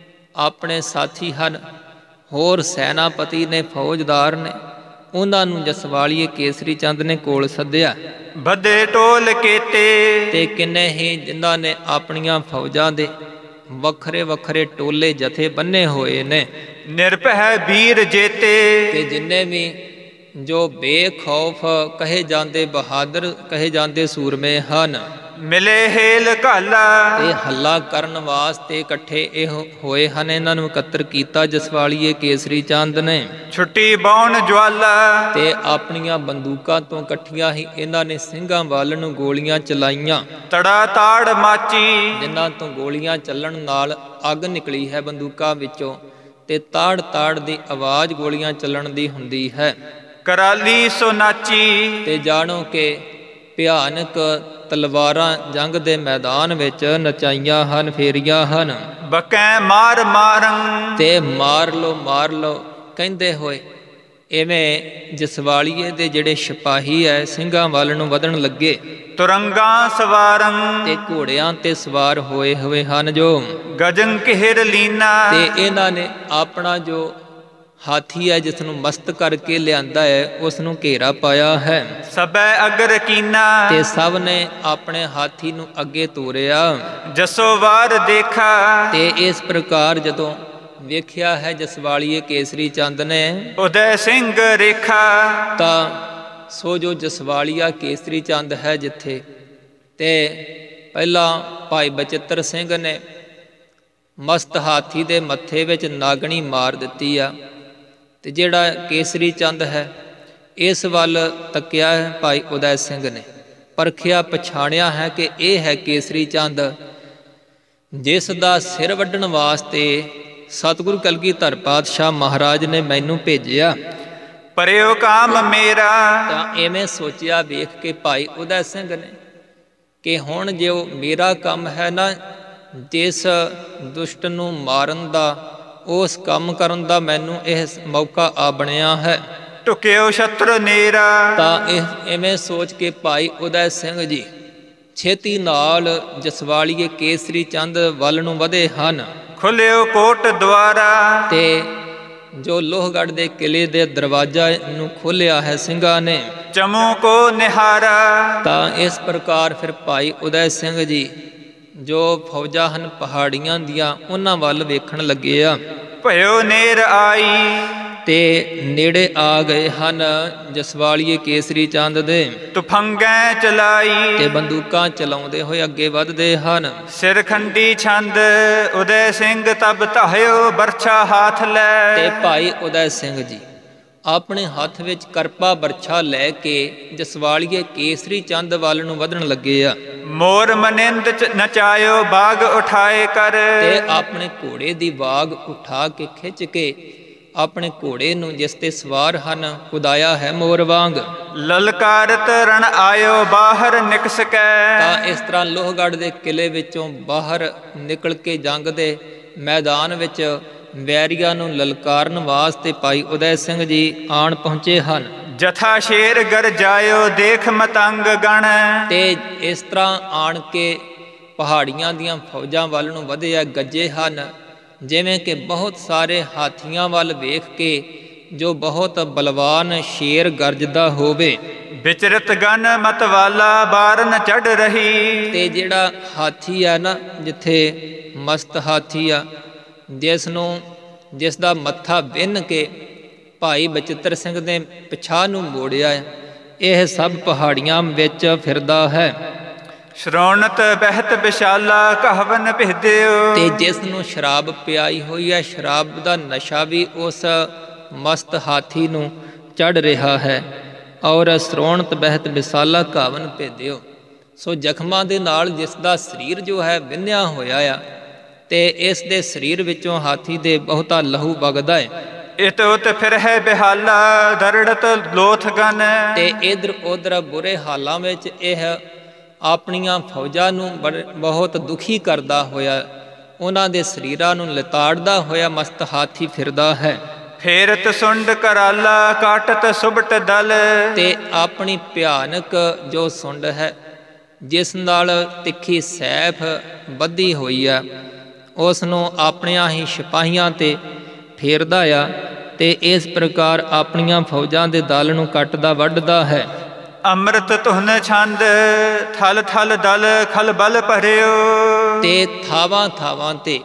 ਆਪਣੇ ਸਾਥੀ ਹਨ, ਹੋਰ ਸੈਨਾਪਤੀ ਨੇ, ਫੌਜਦਾਰ ਨੇ, ਉਹਨਾਂ ਨੂੰ ਜਸਵਾਲੀਏ ਕੇਸਰੀ ਚੰਦ ਨੇ ਕੋਲ ਸੱਦਿਆ। ਬੱਧੇ ਟੋਲ ਕੀਤੇ। ਤੇ ਕਿੰਨੇ ਹੀ ਜਿਨ੍ਹਾਂ ਨੇ ਆਪਣੀਆਂ ਫੌਜਾਂ ਦੇ ਵੱਖਰੇ ਵੱਖਰੇ ਟੋਲੇ ਜਥੇ ਬੰਨੇ ਹੋਏ ਨੇ। ਨਿਰਭੈ ਵੀਰ ਜੇਤੇ। ਤੇ ਜਿੰਨੇ ਵੀ ਜੋ ਬੇਖੌਫ ਕਹੇ ਜਾਂਦੇ, ਬਹਾਦਰ ਕਹੇ ਜਾਂਦੇ ਸੂਰਮੇ ਹਨ, ਮਿਲੇ ਹੇਲ ਘਾਲਾ। ਤੇ ਹੱਲਾ ਕਰਨ ਵਾਸਤੇ ਇਕੱਠੇ ਇਹ ਹੋਏ ਹਨ। ਇਹਨਾਂ ਨੂੰ ਇਕੱਤਰ ਕੀਤਾ ਜਸਵਾਲੀਏ ਕੇਸਰੀ ਚੰਦ ਨੇ। ਛੁੱਟੀ ਬੌਣ ਜਵਾਲਾ। ਤੇ ਆਪਣੀਆਂ ਬੰਦੂਕਾਂ ਤੋਂ ਇਕੱਠੀਆਂ ਹੀ ਇਹਨਾਂ ਨੇ ਸਿੰਘਾਂ ਵੱਲ ਨੂੰ ਗੋਲੀਆਂ ਚਲਾਈਆਂ। ਤੜਾ ਤਾੜ ਮਾਚੀ। ਜਿਨ੍ਹਾਂ ਤੋਂ ਗੋਲੀਆਂ ਚੱਲਣ ਨਾਲ ਅੱਗ ਨਿਕਲੀ ਹੈ ਬੰਦੂਕਾਂ ਵਿੱਚੋਂ, ਤੇ ਤਾੜ ਤਾੜ ਦੀ ਆਵਾਜ਼ ਗੋਲੀਆਂ ਚੱਲਣ ਦੀ ਹੁੰਦੀ ਹੈ। ਕਰਾਲੀ ਸੋ ਨਾਚੀ। ਤੇ ਜਾਣੋ ਕਿ ਭਿਆਨਕ ਤਲਵਾਰਾਂ ਜੰਗ ਦੇ ਮੈਦਾਨ ਵਿੱਚ ਨਚਾਈਆਂ ਹਨ, ਫੇਰੀਆਂ ਹਨ। ਬਕੈ ਮਾਰ ਮਾਰੰ। ਤੇ ਮਾਰ ਲੋ ਕਹਿੰਦੇ ਹੋਏ ਐਵੇਂ ਜਸਵਾਲੀਏ ਦੇ ਜਿਹੜੇ ਸਿਪਾਹੀ ਐ ਸਿੰਘਾਂ ਵੱਲ ਨੂੰ ਵਧਣ ਲੱਗੇ। ਤੁਰੰਗਾਂ ਸਵਾਰੰ। ਤੇ ਘੋੜਿਆਂ ਤੇ ਸਵਾਰ ਹੋਏ ਹੋਏ ਹਨ ਜੋ। ਗਜੰ ਘੇਰ ਲੀਨਾ। ਤੇ ਇਹਨਾਂ ਨੇ ਆਪਣਾ ਜੋ ਹਾਥੀ ਹੈ ਜਿਸ ਨੂੰ ਮਸਤ ਕਰਕੇ ਲਿਆਂਦਾ ਹੈ, ਉਸ ਨੂੰ ਘੇਰਾ ਪਾਇਆ ਹੈ। ਸਭੈ ਅਗਰ ਕੀਨਾ। ਤੇ ਸਭ ਨੇ ਆਪਣੇ ਹਾਥੀ ਨੂੰ ਅੱਗੇ ਤੋਰਿਆ। ਜਸੋ ਵਾਰ ਦੇਖਾ। ਤੇ ਇਸ ਪ੍ਰਕਾਰ ਜਦੋਂ ਵੇਖਿਆ ਹੈ ਜਸਵਾਲੀਏ ਕੇਸਰੀ ਚੰਦ ਨੇ, ਉਦੈ ਸਿੰਘ ਰੇਖਾ। ਤਾਂ ਸੋ ਜੋ ਜਸਵਾਲੀਆ ਕੇਸਰੀ ਚੰਦ ਹੈ ਜਿੱਥੇ, ਤੇ ਪਹਿਲਾਂ ਭਾਈ ਬਚਿੱਤਰ ਸਿੰਘ ਨੇ ਮਸਤ ਹਾਥੀ ਦੇ ਮੱਥੇ ਵਿੱਚ ਨਾਗਣੀ ਮਾਰ ਦਿੱਤੀ ਆ। ਤੇ ਜਿਹੜਾ ਕੇਸਰੀ ਚੰਦ ਹੈ ਇਸ ਵੱਲ ਤੱਕਿਆ ਹੈ ਭਾਈ ਉਦੈ ਸਿੰਘ ਨੇ, ਪਰਖਿਆ ਪਛਾਣਿਆ ਹੈ ਕਿ ਇਹ ਹੈ ਕੇਸਰੀ ਚੰਦ, ਜਿਸ ਦਾ ਸਿਰ ਵੱਢਣ ਵਾਸਤੇ ਸਤਿਗੁਰੂ ਕਲਗੀਧਰ ਪਾਤਸ਼ਾਹ ਮਹਾਰਾਜ ਨੇ ਮੈਨੂੰ ਭੇਜਿਆ। ਪਰਿਓ ਕਾਮ ਮੇਰਾ। ਤਾਂ ਐਵੇਂ ਸੋਚਿਆ ਵੇਖ ਕੇ ਭਾਈ ਉਦੈ ਸਿੰਘ ਨੇ ਕਿ ਹੁਣ ਜੋ ਮੇਰਾ ਕੰਮ ਹੈ ਨਾ, ਜਿਸ ਦੁਸ਼ਟ ਨੂੰ ਮਾਰਨ ਦਾ, ਉਸ ਕੰਮ ਕਰਨ ਦਾ ਮੈਨੂੰ ਇਹ ਮੌਕਾ ਆ ਬਣਿਆ ਹੈ। ਟੁਕਿਓ ਸ਼ਤਰ ਨੇਰਾ। ਤਾਂ ਇਹ ਐਵੇਂ ਸੋਚ ਕੇ ਭਾਈ ਉਦੈ ਸਿੰਘ ਜੀ ਛੇਤੀ ਨਾਲ ਜਸਵਾਲੀਏ ਕੇਸਰੀ ਚੰਦ ਵੱਲ ਨੂੰ ਵਧੇ ਹਨ। ਖੁੱਲਿਓ ਕੋਟ ਦੁਆਰਾ। ਤੇ ਜੋ ਲੋਹਗੜ੍ਹ ਦੇ ਕਿਲੇ ਦੇ ਦਰਵਾਜ਼ਾ ਨੂੰ ਖੋਲ੍ਹਿਆ ਹੈ ਸਿੰਘਾਂ ਨੇ। ਚਮੂ ਕੋ ਨਿਹਾਰਾ। ਤਾਂ ਇਸ ਪ੍ਰਕਾਰ ਫਿਰ ਭਾਈ ਉਦੈ ਸਿੰਘ ਜੀ ਜੋ ਫੌਜਾਂ ਹਨ ਪਹਾੜੀਆਂ ਦੀਆਂ, ਉਹਨਾਂ ਵੱਲ ਵੇਖਣ ਲੱਗੇ ਆ। ਭਇਓ ਨੇਰ ਆਈ, ਤੇ ਨੇੜੇ ਆ ਗਏ ਹਨ ਜਸਵਾਲੀਏ ਕੇਸਰੀ ਚੰਦ ਦੇ। ਤੁਫੰਗੈ ਚਲਾਈ, ਤੇ ਬੰਦੂਕਾਂ ਚਲਾਉਂਦੇ ਹੋਏ ਅੱਗੇ ਵੱਧਦੇ ਹਨ। ਸਿਰ ਖੰਡੀ ਛੰਦ ਉਦੈ ਸਿੰਘ ਤਬ ਧਾਇਓ ਬਰਛਾ ਹਾਥ ਲੈ। ਤੇ ਭਾਈ ਉਦੈ ਸਿੰਘ ਜੀ ਆਪਣੇ ਹੱਥ ਵਿੱਚ ਕਰਪਾ ਬਰਛਾ ਲੈ ਕੇ ਜਸਵਾਲੀਏ ਕੇਸਰੀ ਚੰਦ ਵੱਲ ਨੂੰ ਵਧਣ ਲੱਗੇ ਆ। ਮੋਰ ਮਨਿੰਦ ਨਚਾਇਓ ਬਾਗ ਉਠਾਏ ਕਰ। ਤੇ ਆਪਣੇ ਘੋੜੇ ਦੀ ਬਾਗ ਉਠਾ ਕੇ ਖਿੱਚ ਕੇ ਆਪਣੇ ਘੋੜੇ ਨੂੰ ਜਿਸ ਤੇ ਸਵਾਰ ਹਨ ਕੁਦਾਇਆ ਹੈ ਮੋਰ ਵਾਂਗ। ਲਲਕਾਰਤ ਰਣ ਆਇਓ ਬਾਹਰ ਨਿਕਸ ਕੈ। ਤਾਂ ਇਸ ਤਰ੍ਹਾਂ ਲੋਹਗੜ੍ਹ ਦੇ ਕਿਲੇ ਵਿੱਚੋਂ ਬਾਹਰ ਨਿਕਲ ਕੇ ਜੰਗ ਦੇ ਮੈਦਾਨ ਵਿੱਚ ਵੈਰੀਆਂ ਨੂੰ ਲਲਕਾਰਨ ਵਾਸਤੇ ਭਾਈ ਉਦੈ ਸਿੰਘ ਜੀ ਆਣ ਪਹੁੰਚੇ ਹਨ। ਜਥਾ ਸ਼ੇਰ ਗਰਜਾਇਓ ਦੇਖ ਮਤੰਗ ਗਣ। ਤੇ ਇਸ ਤਰ੍ਹਾਂ ਆਣ ਕੇ ਪਹਾੜੀਆਂ ਦੀਆਂ ਫੌਜਾਂ ਵੱਲ ਨੂੰ ਵਧਿਆ ਗੱਜੇ ਹਨ, ਜਿਵੇਂ ਕਿ ਬਹੁਤ ਸਾਰੇ ਹਾਥੀਆਂ ਵੱਲ ਵੇਖ ਕੇ ਜੋ ਬਹੁਤ ਬਲਵਾਨ ਸ਼ੇਰ ਗਰਜਦਾ ਹੋਵੇ। ਵਿਚਰਤ ਗਨ ਮਤਵਾਲਾ ਬਾਰਨ ਚੜ ਰਹੀ। ਤੇ ਜਿਹੜਾ ਹਾਥੀ ਆ ਨਾ, ਜਿੱਥੇ ਮਸਤ ਹਾਥੀ ਆ, ਜਿਸ ਦਾ ਮੱਥਾ ਵਿੰਨ ਕੇ ਭਾਈ ਬਚਿੱਤਰ ਸਿੰਘ ਦੇ ਪਿਛਾਂਹ ਨੂੰ ਮੋੜਿਆ, ਇਹ ਸਭ ਪਹਾੜੀਆਂ ਵਿੱਚ ਫਿਰਦਾ ਹੈ। ਸ਼ਰੌਣਤ ਬਹਿਤ ਵਿਸ਼ਾਲਾ ਕਹਵਨ ਭਿਦਿਓ। ਤੇ ਜਿਸ ਨੂੰ ਸ਼ਰਾਬ ਪਿਆਈ ਹੋਈ ਹੈ, ਸ਼ਰਾਬ ਦਾ ਨਸ਼ਾ ਵੀ ਉਸ ਮਸਤ ਹਾਥੀ ਨੂੰ ਚੜ ਰਿਹਾ ਹੈ। ਔਰ ਸ਼ਰੌਣਤ ਬਹਿਤ ਵਿਸ਼ਾਲਾ ਕਹਵਨ ਭਿਦਿਓ, ਸੋ ਜ਼ਖਮਾਂ ਦੇ ਨਾਲ ਜਿਸ ਦਾ ਸਰੀਰ ਜੋ ਹੈ ਵਿੰਨਿਆ ਹੋਇਆ ਆ, ਤੇ ਇਸ ਦੇ ਸਰੀਰ ਵਿੱਚੋਂ ਹਾਥੀ ਦੇ ਬਹੁਤਾ ਲਹੂ ਵਗਦਾ ਹੈ। ਇਤ ਉਤ ਫਿਰ ਹੈ ਬਿਹਾਲਾ ਦਰੜਤ ਲੋਥ ਗਨ। ਤੇ ਇਧਰ ਉਧਰ ਬੁਰੇ ਹਾਲਾਂ ਵਿੱਚ ਇਹ ਆਪਣੀਆਂ ਫੌਜਾਂ ਨੂੰ ਬਹੁਤ ਦੁਖੀ ਕਰਦਾ ਹੋਇਆ, ਉਹਨਾਂ ਦੇ ਸਰੀਰਾਂ ਨੂੰ ਲਿਤਾੜਦਾ ਹੋਇਆ ਮਸਤ ਹਾਥੀ ਫਿਰਦਾ ਹੈ। ਫੇਰਤ ਸੁੰਡ ਕਰਾਲਾ ਕਾਟਤ ਸੁਬਟ ਦਲ। ਤੇ ਆਪਣੀ ਭਿਆਨਕ ਜੋ ਸੁੰਡ ਹੈ, ਜਿਸ ਨਾਲ ਤਿੱਖੀ ਸੈਫ ਬੱਧੀ ਹੋਈ ਆ, ਉਸ ਨੂੰ ਆਪਣਿਆਂ ਹੀ ਸਿਪਾਹੀਆਂ ਤੇ ਫੇਰਦਾ ਆ, ਤੇ ਇਸ ਪ੍ਰਕਾਰ ਆਪਣੀਆਂ ਫੌਜਾਂ ਦੇ ਦਲ ਨੂੰ ਕੱਟਦਾ ਵੱਢਦਾ ਹੈ। ਅੰਮ੍ਰਿਤ ਧੁਨ ਛੰਦ ਥਲ ਥਲ ਦਲ ਖਲ ਬਲ ਭਰਿਓ। ਤੇ ਥਾਵਾਂ ਥਾਵਾਂ ਤੇ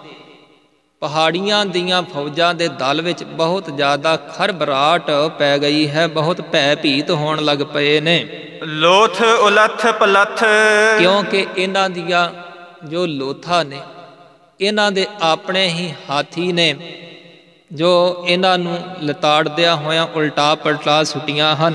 ਪਹਾੜੀਆਂ ਦੀਆਂ ਫੌਜਾਂ ਦੇ ਦਲ ਵਿੱਚ ਬਹੁਤ ਜ਼ਿਆਦਾ ਖਰਬਰਾਟ ਪੈ ਗਈ ਹੈ, ਬਹੁਤ ਭੈ ਭੀਤ ਹੋਣ ਲੱਗ ਪਏ ਨੇ। ਲੋਥ ਉਲੱਥ ਪਲੱਥ, ਕਿਉਂਕਿ ਇਹਨਾਂ ਦੀਆਂ ਜੋ ਲੋਥਾਂ ਨੇ, ਇਹਨਾਂ ਦੇ ਆਪਣੇ ਹੀ ਹਾਥੀ ਨੇ ਜੋ ਇਹਨਾਂ ਨੂੰ ਲਤਾੜਦਿਆਂ ਹੋਇਆਂ ਉਲਟਾ ਪਲਟਾ ਸੁੱਟੀਆਂ ਹਨ।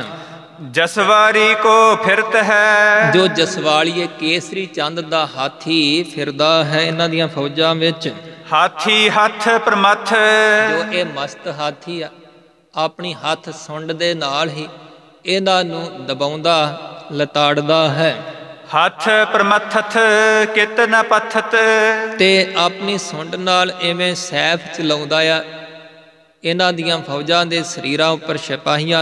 ਜਸਵਾਰੀ ਕੋ ਫਿਰਤ ਹੈ, ਜੋ ਜਸਵਾਲੀਏ ਕੇਸਰੀ ਚੰਦ ਦਾ ਹਾਥੀ ਫਿਰਦਾ ਹੈ ਇਹਨਾਂ ਦੀਆਂ ਫੌਜਾਂ ਵਿੱਚ। ਹਾਥੀ ਹੱਥ ਪ੍ਰਮੱਥ, ਜੋ ਇਹ ਮਸਤ ਹਾਥੀ ਆ, ਆਪਣੀ ਹੱਥ ਸੁੰਡ ਦੇ ਨਾਲ ਹੀ ਇਹਨਾਂ ਨੂੰ ਦਬਾਉਂਦਾ ਲਤਾੜਦਾ ਹੈ। ਹੱਥ ਪ੍ਰਮੱਥਤ ਕਿਤ ਨ ਪੱਥਤ, ਤੇ ਆਪਣੀ ਸੁੰਡ ਨਾਲ ਇਵੇਂ ਸੈਫ ਚਲਾਉਂਦਾ ਆ ਇਹਨਾਂ ਦੀਆਂ ਫੌਜਾਂ ਦੇ ਸਰੀਰਾਂ ਉੱਪਰ, ਸਿਪਾਹੀਆਂ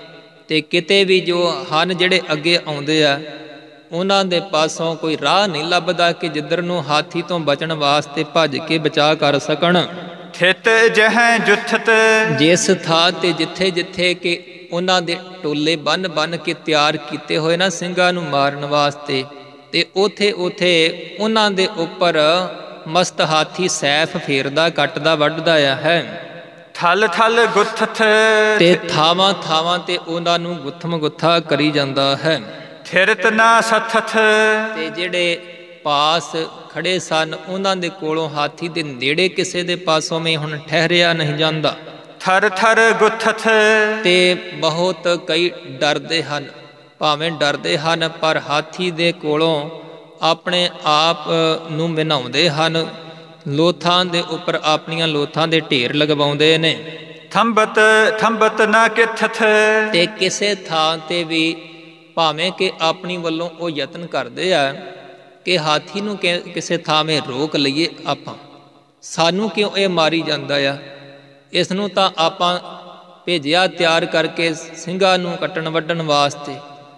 ਤੇ ਕਿਤੇ ਵੀ ਜੋ ਹਨ ਜਿਹੜੇ ਅੱਗੇ ਆਉਂਦੇ ਆ, ਉਹਨਾਂ ਦੇ ਪਾਸੋਂ ਕੋਈ ਰਾਹ ਨਹੀਂ ਲੱਭਦਾ ਕਿ ਜਿੱਧਰ ਨੂੰ ਹਾਥੀ ਤੋਂ ਬਚਣ ਵਾਸਤੇ ਭੱਜ ਕੇ ਬਚਾਅ ਕਰ ਸਕਣ। ਥਿਤ ਜਹੈ ਜੁਥਤ, ਜਿਸ ਥਾਂ ਤੇ ਜਿੱਥੇ ਜਿੱਥੇ ਕਿ ਉਹਨਾਂ ਦੇ ਟੋਲੇ ਬੰਨ ਬੰਨ ਕੇ ਤਿਆਰ ਕੀਤੇ ਹੋਏ ਨਾ ਸਿੰਘਾਂ ਨੂੰ ਮਾਰਨ ਵਾਸਤੇ, ਤੇ ਉਥੇ ਉਹਨਾਂ ਦੇ ਉੱਪਰ ਮਸਤ ਹਾਥੀ ਸੈਫ ਫੇਰਦਾ ਕੱਟਦਾ ਵੱਢਦਾ ਆ ਹੈ। ਥਲ ਥਲ ਗੁੱਥਥ, ਤੇ ਥਾਵਾਂ ਥਾਵਾਂ ਤੇ ਉਹਨਾਂ ਨੂੰ ਗੁੱਥਮ ਗੁੱਥਾ ਕਰੀ ਜਾਂਦਾ ਹੈ। ਥਿਰਤ ਨਾ ਸਥਥ, ਤੇ ਜਿਹੜੇ ਪਾਸ ਖੜੇ ਸਨ ਉਹਨਾਂ ਦੇ ਕੋਲੋਂ ਹਾਥੀ ਦੇ ਨੇੜੇ ਕਿਸੇ ਦੇ ਪਾਸੋਂ ਵੀ ਹੁਣ ਠਹਿਰਿਆ ਨਹੀਂ ਜਾਂਦਾ। ਥਰ ਥਰ ਗੁੱਥਥ, ਤੇ ਬਹੁਤ ਕਈ ਡਰਦੇ ਹਨ, ਭਾਵੇਂ ਡਰਦੇ ਹਨ ਪਰ ਹਾਥੀ ਦੇ ਕੋਲੋਂ ਆਪਣੇ ਆਪ ਨੂੰ ਬਣਾਉਂਦੇ ਹਨ। ਲੋਥਾਂ ਦੇ ਉੱਪਰ ਆਪਣੀਆਂ ਲੋਥਾਂ ਦੇ ਢੇਰ ਲਗਵਾਉਂਦੇ ਨੇ। ਥੰਬਤ ਥੰਬਤ ਨਾ ਕਿਥਥ, ਤੇ ਕਿਸੇ ਥਾਂ ਤੇ ਵੀ ਭਾਵੇਂ ਕਿ ਆਪਣੀ ਵੱਲੋਂ ਉਹ ਯਤਨ ਕਰਦੇ ਆ ਕਿ ਹਾਥੀ ਨੂੰ ਕਿਸੇ ਥਾਵੇਂ ਰੋਕ ਲਈਏ, ਆਪਾਂ ਸਾਨੂੰ ਕਿਉਂ ਇਹ ਮਾਰੀ ਜਾਂਦਾ ਆ, ਇਸ ਨੂੰ ਤਾਂ ਆਪਾਂ ਭੇਜਿਆ ਤਿਆਰ ਕਰਕੇ ਸਿੰਘਾਂ ਨੂੰ ਕੱਟਣ ਵੱਢਣ ਵਾਸਤੇ,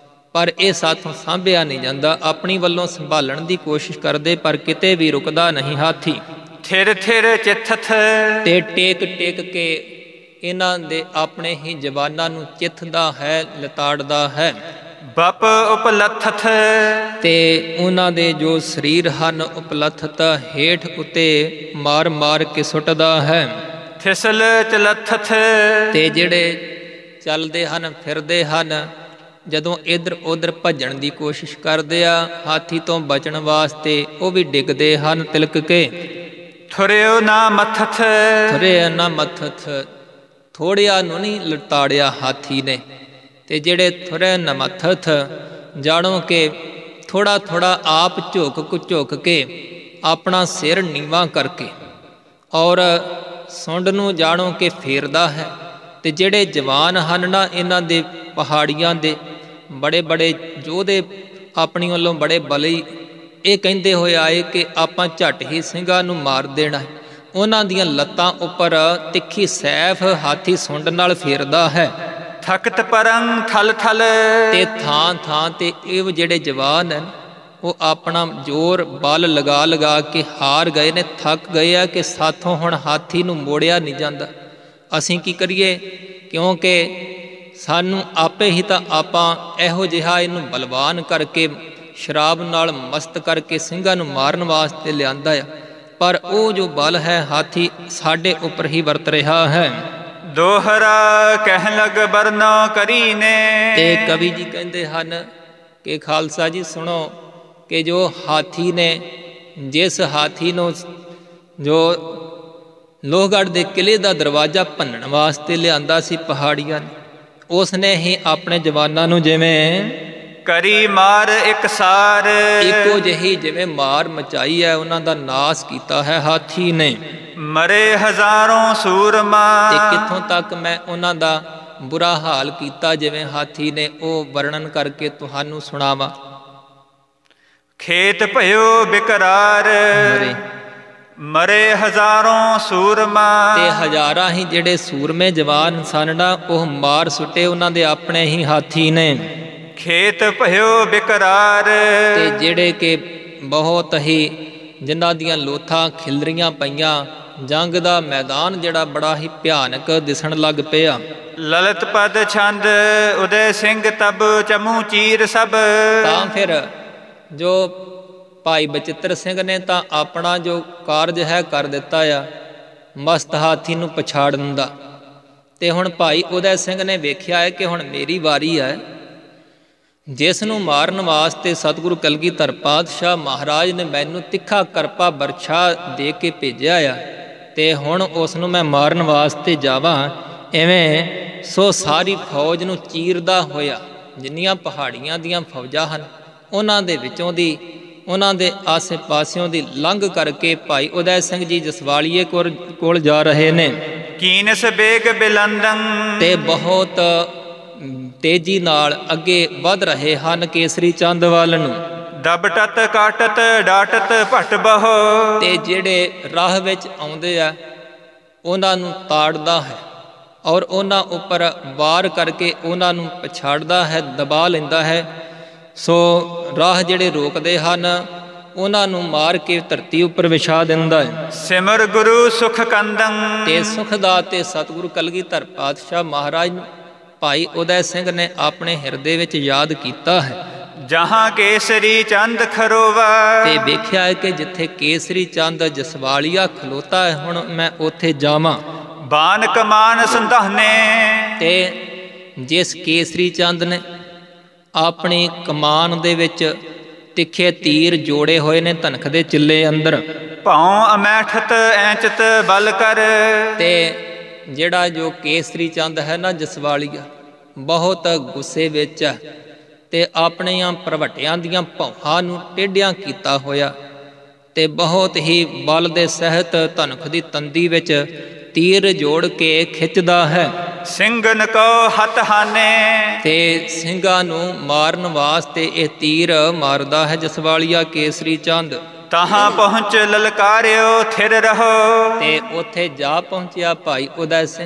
ਪਰ ਇਹ ਸਾਥੋਂ ਸਾਂਭਿਆ ਨਹੀਂ ਜਾਂਦਾ। ਆਪਣੀ ਵੱਲੋਂ ਸੰਭਾਲਣ ਦੀ ਕੋਸ਼ਿਸ਼ ਕਰਦੇ ਪਰ ਕਿਤੇ ਵੀ ਰੁਕਦਾ ਨਹੀਂ ਹਾਥੀ। ਥਿਰ ਥਿਰ ਚਿੱਥਥ, ਤੇ ਟੇਕ ਟੇਕ ਕੇ ਇਹਨਾਂ ਦੇ ਆਪਣੇ ਹੀ ਜਵਾਨਾਂ ਨੂੰ ਚਿੱਥਦਾ ਹੈ, ਲਤਾੜਦਾ ਹੈ। ਬਪ ਉਪਲਥਥ। ਤੇ ਉਹਨਾਂ ਦੇ ਜੋ ਸਰੀਰ ਹਨ ਉਪਲਥਤ ਹੇਠ ਉਤੇ ਮਾਰ ਮਾਰ ਕੇ ਸੁੱਟਦਾ ਹੈ। ਫਿਸਲ ਚਲਥਥ। ਤੇ ਜਿਹੜੇ ਚੱਲਦੇ ਹਨ ਫਿਰਦੇ ਹਨ, ਜਦੋਂ ਇੱਧਰ ਉੱਧਰ ਭੱਜਣ ਦੀ ਕੋਸ਼ਿਸ਼ ਕਰਦੇ ਆ ਹਾਥੀ ਤੋਂ ਬਚਣ ਵਾਸਤੇ, ਉਹ ਵੀ ਡਿੱਗਦੇ ਹਨ ਤਿਲਕ ਕੇ। ਥੁਰਿਓ ਨਾ ਮੱਥਥ। ਥੁਰਿਆ ਨਾ ਮੱਥਥ, ਥੋੜਿਆ ਨੂੰ ਨਹੀਂ ਲਤਾੜਿਆ ਹਾਥੀ ਨੇ। ਤੇ ਜਿਹੜੇ ਥੁਰੇ ਨਾ ਮੱਥਥ, ਜਾਣੋ ਕਿ ਥੋੜ੍ਹਾ ਥੋੜ੍ਹਾ ਆਪ ਝੁਕ ਕੇ ਆਪਣਾ ਸਿਰ ਨੀਵਾਂ ਕਰਕੇ ਔਰ ਸੁੰਡ ਨੂੰ ਜਾਣੋ ਕਿ ਫੇਰਦਾ ਹੈ। ਤੇ ਜਿਹੜੇ ਜਵਾਨ ਹਨ ਨਾ ਇਹਨਾਂ ਦੇ ਪਹਾੜੀਆਂ ਦੇ ਬੜੇ ਬੜੇ ਯੋਧੇ, ਆਪਣੀ ਵੱਲੋਂ ਬੜੇ ਬਲੀ, ਇਹ ਕਹਿੰਦੇ ਹੋਏ ਆਏ ਕਿ ਆਪਾਂ ਝੱਟ ਹੀ ਸਿੰਘਾਂ ਨੂੰ ਮਾਰ ਦੇਣਾ। ਉਹਨਾਂ ਦੀਆਂ ਲੱਤਾਂ ਉੱਪਰ ਤਿੱਖੀ ਸੈਫ ਹਾਥੀ ਸੁੰਡ ਨਾਲ ਫੇਰਦਾ ਹੈ। ਥਕਤ ਪਰੰ ਥਲ ਥਲ। ਤੇ ਥਾਂ ਥਾਂ ਤੇ ਇਹ ਜਿਹੜੇ ਜਵਾਨ ਹਨ ਉਹ ਆਪਣਾ ਜ਼ੋਰ ਬਲ ਲਗਾ ਲਗਾ ਕੇ ਹਾਰ ਗਏ ਨੇ, ਥੱਕ ਗਏ ਆ ਕਿ ਸਾਥੋਂ ਹੁਣ ਹਾਥੀ ਨੂੰ ਮੋੜਿਆ ਨਹੀਂ ਜਾਂਦਾ। ਅਸੀਂ ਕੀ ਕਰੀਏ, ਕਿਉਂਕਿ ਸਾਨੂੰ ਆਪੇ ਹੀ ਤਾਂ ਆਪਾਂ ਇਹੋ ਜਿਹਾ ਇਹਨੂੰ ਬਲਵਾਨ ਕਰਕੇ ਸ਼ਰਾਬ ਨਾਲ ਮਸਤ ਕਰਕੇ ਸਿੰਘਾਂ ਨੂੰ ਮਾਰਨ ਵਾਸਤੇ ਲਿਆਂਦਾ ਆ, ਪਰ ਉਹ ਜੋ ਬਲ ਹੈ ਹਾਥੀ ਸਾਡੇ ਉੱਪਰ ਹੀ ਵਰਤ ਰਿਹਾ ਹੈ। ਦੋਹਰਾ ਕਹਿ ਲਗ ਬਰਨੋ ਕਰੀ ਨੇ। ਤੇ ਕਵੀ ਜੀ ਕਹਿੰਦੇ ਹਨ ਕਿ ਖਾਲਸਾ ਜੀ ਸੁਣੋ ਕਿ ਜੋ ਹਾਥੀ ਨੇ, ਜਿਸ ਹਾਥੀ ਨੂੰ ਜੋ ਲੋਹਗੜ੍ਹ ਦੇ ਕਿਲ੍ਹੇ ਦਾ ਦਰਵਾਜ਼ਾ ਭੰਨਣ ਵਾਸਤੇ ਲਿਆਂਦਾ ਸੀ ਪਹਾੜੀਆਂ ਨੇ, ਉਸ ਨੇ ਹੀ ਆਪਣੇ ਜਵਾਨਾਂ ਨੂੰ ਜਿਵੇਂ ਕਰੀ ਮਾਰ ਇਕਸਾਰ। ਇੱਕੋ ਜਿਹੀ ਜਿਵੇਂ ਮਾਰ ਮਚਾਈ ਹੈ, ਉਹਨਾਂ ਦਾ ਨਾਸ ਕੀਤਾ ਹੈ ਹਾਥੀ ਨੇ। ਮਰੇ ਹਜ਼ਾਰਾਂ ਸੂਰਮਾ। ਤੇ ਕਿੱਥੋਂ ਤੱਕ ਮੈਂ ਉਹਨਾਂ ਦਾ ਬੁਰਾ ਹਾਲ ਕੀਤਾ ਜਿਵੇਂ ਹਾਥੀ ਨੇ, ਉਹ ਵਰਣਨ ਕਰਕੇ ਤੁਹਾਨੂੰ ਸੁਣਾਵਾਂ। ਖੇਤ ਭਇਓ ਬਿਕਰਾਰ। ਮਰੇ ਹਜ਼ਾਰਾਂ ਸੂਰਮਾ। ਤੇ ਹਜ਼ਾਰਾਂ ਹੀ ਜਿਹੜੇ ਸੂਰਮੇ ਜਵਾਨ ਸਨ ਨਾ, ਉਹ ਮਾਰ ਸੁੱਟੇ ਉਹਨਾਂ ਦੇ ਆਪਣੇ ਹੀ ਹਾਥੀ ਨੇ। ਖੇਤ ਭਇਓ ਬਿਕਰਾਰ। ਤੇ ਜਿਹੜੇ ਕਿ ਬਹੁਤ ਹੀ ਜਿਨ੍ਹਾਂ ਦੀਆਂ ਲੋਥਾਂ ਖਿਲਰੀਆਂ ਪਈਆਂ, ਜੰਗ ਦਾ ਮੈਦਾਨ ਜਿਹੜਾ ਬੜਾ ਹੀ ਭਿਆਨਕ ਦਿਸਣ ਲੱਗ ਪਿਆ। ਲਲਿਤ ਪਦ ਛੰਦ ਉਦੈ ਸਿੰਘ ਤਬ ਚਮੂ ਚੀਰ ਸਭ। ਤਾਂ ਫਿਰ ਜੋ ਭਾਈ ਬਚਿੱਤਰ ਸਿੰਘ ਨੇ ਤਾਂ ਆਪਣਾ ਜੋ ਕਾਰਜ ਹੈ ਕਰ ਦਿੱਤਾ ਆ, ਮਸਤ ਹਾਥੀ ਨੂੰ ਪਛਾੜਨ ਦਾ। ਤੇ ਹੁਣ ਭਾਈ ਉਦੈ ਸਿੰਘ ਨੇ ਵੇਖਿਆ ਹੈ ਕਿ ਹੁਣ ਮੇਰੀ ਵਾਰੀ ਹੈ, ਜਿਸ ਨੂੰ ਮਾਰਨ ਵਾਸਤੇ ਸਤਿਗੁਰੂ ਕਲਗੀਧਰ ਪਾਤਸ਼ਾਹ ਮਹਾਰਾਜ ਨੇ ਮੈਨੂੰ ਤਿੱਖਾ ਕਰਪਾ ਬਰਛਾ ਦੇ ਕੇ ਭੇਜਿਆ ਆ, ਤੇ ਹੁਣ ਉਸ ਨੂੰ ਮੈਂ ਮਾਰਨ ਵਾਸਤੇ ਜਾਵਾਂ। ਇਵੇਂ ਸੋ ਸਾਰੀ ਫੌਜ ਨੂੰ ਚੀਰਦਾ ਹੋਇਆ, ਜਿੰਨੀਆਂ ਪਹਾੜੀਆਂ ਦੀਆਂ ਫੌਜਾਂ ਹਨ ਉਹਨਾਂ ਦੇ ਵਿੱਚੋਂ ਦੀ, ਉਹਨਾਂ ਦੇ ਆਸੇ ਪਾਸਿਓਂ ਦੀ ਲੰਘ ਕਰਕੇ ਭਾਈ ਉਦੈ ਸਿੰਘ ਜੀ ਜਸਵਾਲੀਏ ਕੋਲ ਜਾ ਰਹੇ ਨੇ। ਕੀਨਸ ਬੇਗ ਬਿਲੰਦੰ। ਤੇ ਬਹੁਤ ਤੇਜ਼ੀ ਨਾਲ ਅੱਗੇ ਵੱਧ ਰਹੇ ਹਨ ਕੇਸਰੀ ਚੰਦ ਵੱਲ ਨੂੰ। ਦਬਟਤ ਕਾਟਤ ਡਾਟਤ ਭਟ ਬਹੋ। ਤੇ ਜਿਹੜੇ ਰਾਹ ਵਿੱਚ ਆਉਂਦੇ ਆ ਉਹਨਾਂ ਨੂੰ ਤਾੜਦਾ ਹੈ ਔਰ ਉਹਨਾਂ ਉੱਪਰ ਵਾਰ ਕਰਕੇ ਉਹਨਾਂ ਨੂੰ ਪਛਾੜਦਾ ਹੈ, ਦਬਾ ਲੈਂਦਾ ਹੈ। ਸੋ ਰਾਹ ਜਿਹੜੇ ਰੋਕਦੇ ਹਨ ਉਹਨਾਂ ਨੂੰ ਮਾਰ ਕੇ ਧਰਤੀ ਉੱਪਰ ਵਿਛਾ ਦਿੰਦਾ ਹੈ। ਸਿਮਰ ਗੁਰੂ ਸੁਖ ਕੰਦੰ। ਤੇ ਸੁਖ ਦਾ ਤੇ ਸਤਿਗੁਰੂ ਕਲਗੀਧਰ ਪਾਤਸ਼ਾਹ ਮਹਾਰਾਜ ਨੂੰ ਭਾਈ ਉਦੈ ਸਿੰਘ ਨੇ ਆਪਣੇ ਹਿਰਦੇ ਵਿੱਚ ਯਾਦ ਕੀਤਾ ਹੈ। ਜਹਾਂ ਕੇਸਰੀ ਚੰਦ ਖਰੋਵਾ। ਤੇ ਵੇਖਿਆ ਹੈ ਕਿ ਜਿੱਥੇ ਕੇਸਰੀ ਚੰਦ ਜਸਵਾਲੀਆ ਖਲੋਤਾ ਹੈ, ਹੁਣ ਮੈਂ ਉੱਥੇ ਜਾਵਾਂ। ਬਾਨ ਕਮਾਨ ਸੰਧਾਨੇ। ਤੇ ਜਿਸ ਕੇਸਰੀ ਚੰਦ ਨੇ ਆਪਣੀ ਕਮਾਨ ਦੇ ਵਿੱਚ ਤਿੱਖੇ ਤੀਰ ਜੋੜੇ ਹੋਏ ਨੇ ਧਨਖ ਦੇ ਚਿੱਲੇ ਅੰਦਰ। ਭਉ ਅਮੈਠਤ ਐਂਚਤ ਬਲ ਕਰ। ਤੇ ਜਿਹੜਾ ਜੋ ਕੇਸਰੀ ਚੰਦ ਹੈ ਨਾ ਜਸਵਾਲੀਆ, ਬਹੁਤ ਗੁੱਸੇ ਵਿੱਚ ਹੈ ਤੇ ਆਪਣੀਆਂ ਪ੍ਰਵਟਿਆਂ ਦੀਆਂ ਭੌਹਾਂ ਨੂੰ ਟੇਢਿਆਂ ਕੀਤਾ ਹੋਇਆ, ਤੇ ਬਹੁਤ ਹੀ ਬਲ ਦੇ ਸਹਿਤ ਧਨਖ ਦੀ ਤੰਦੀ ਵਿੱਚ ਤੀਰ ਜੋੜ ਕੇ ਖਿੱਚਦਾ ਹੈ। ਸਿੰਘਨ ਕੋ ਹੱਥ ਹਾਨੇ। ਤੇ ਸਿੰਘਾਂ ਨੂੰ ਮਾਰਨ ਵਾਸਤੇ ਇਹ ਤੀਰ ਮਾਰਦਾ ਹੈ ਜਸਵਾਲੀਆ ਕੇਸਰੀ ਚੰਦ। ਤਹਾਂ ਪਹੁੰਚ ਲਲਕਾਰਿਓ ਥਿਰ ਰਹੋ। ਤੇ ਉੱਥੇ ਜਾ ਪਹੁੰਚਿਆ ਭਾਈ ਉਦੈ ਸਿੰਘ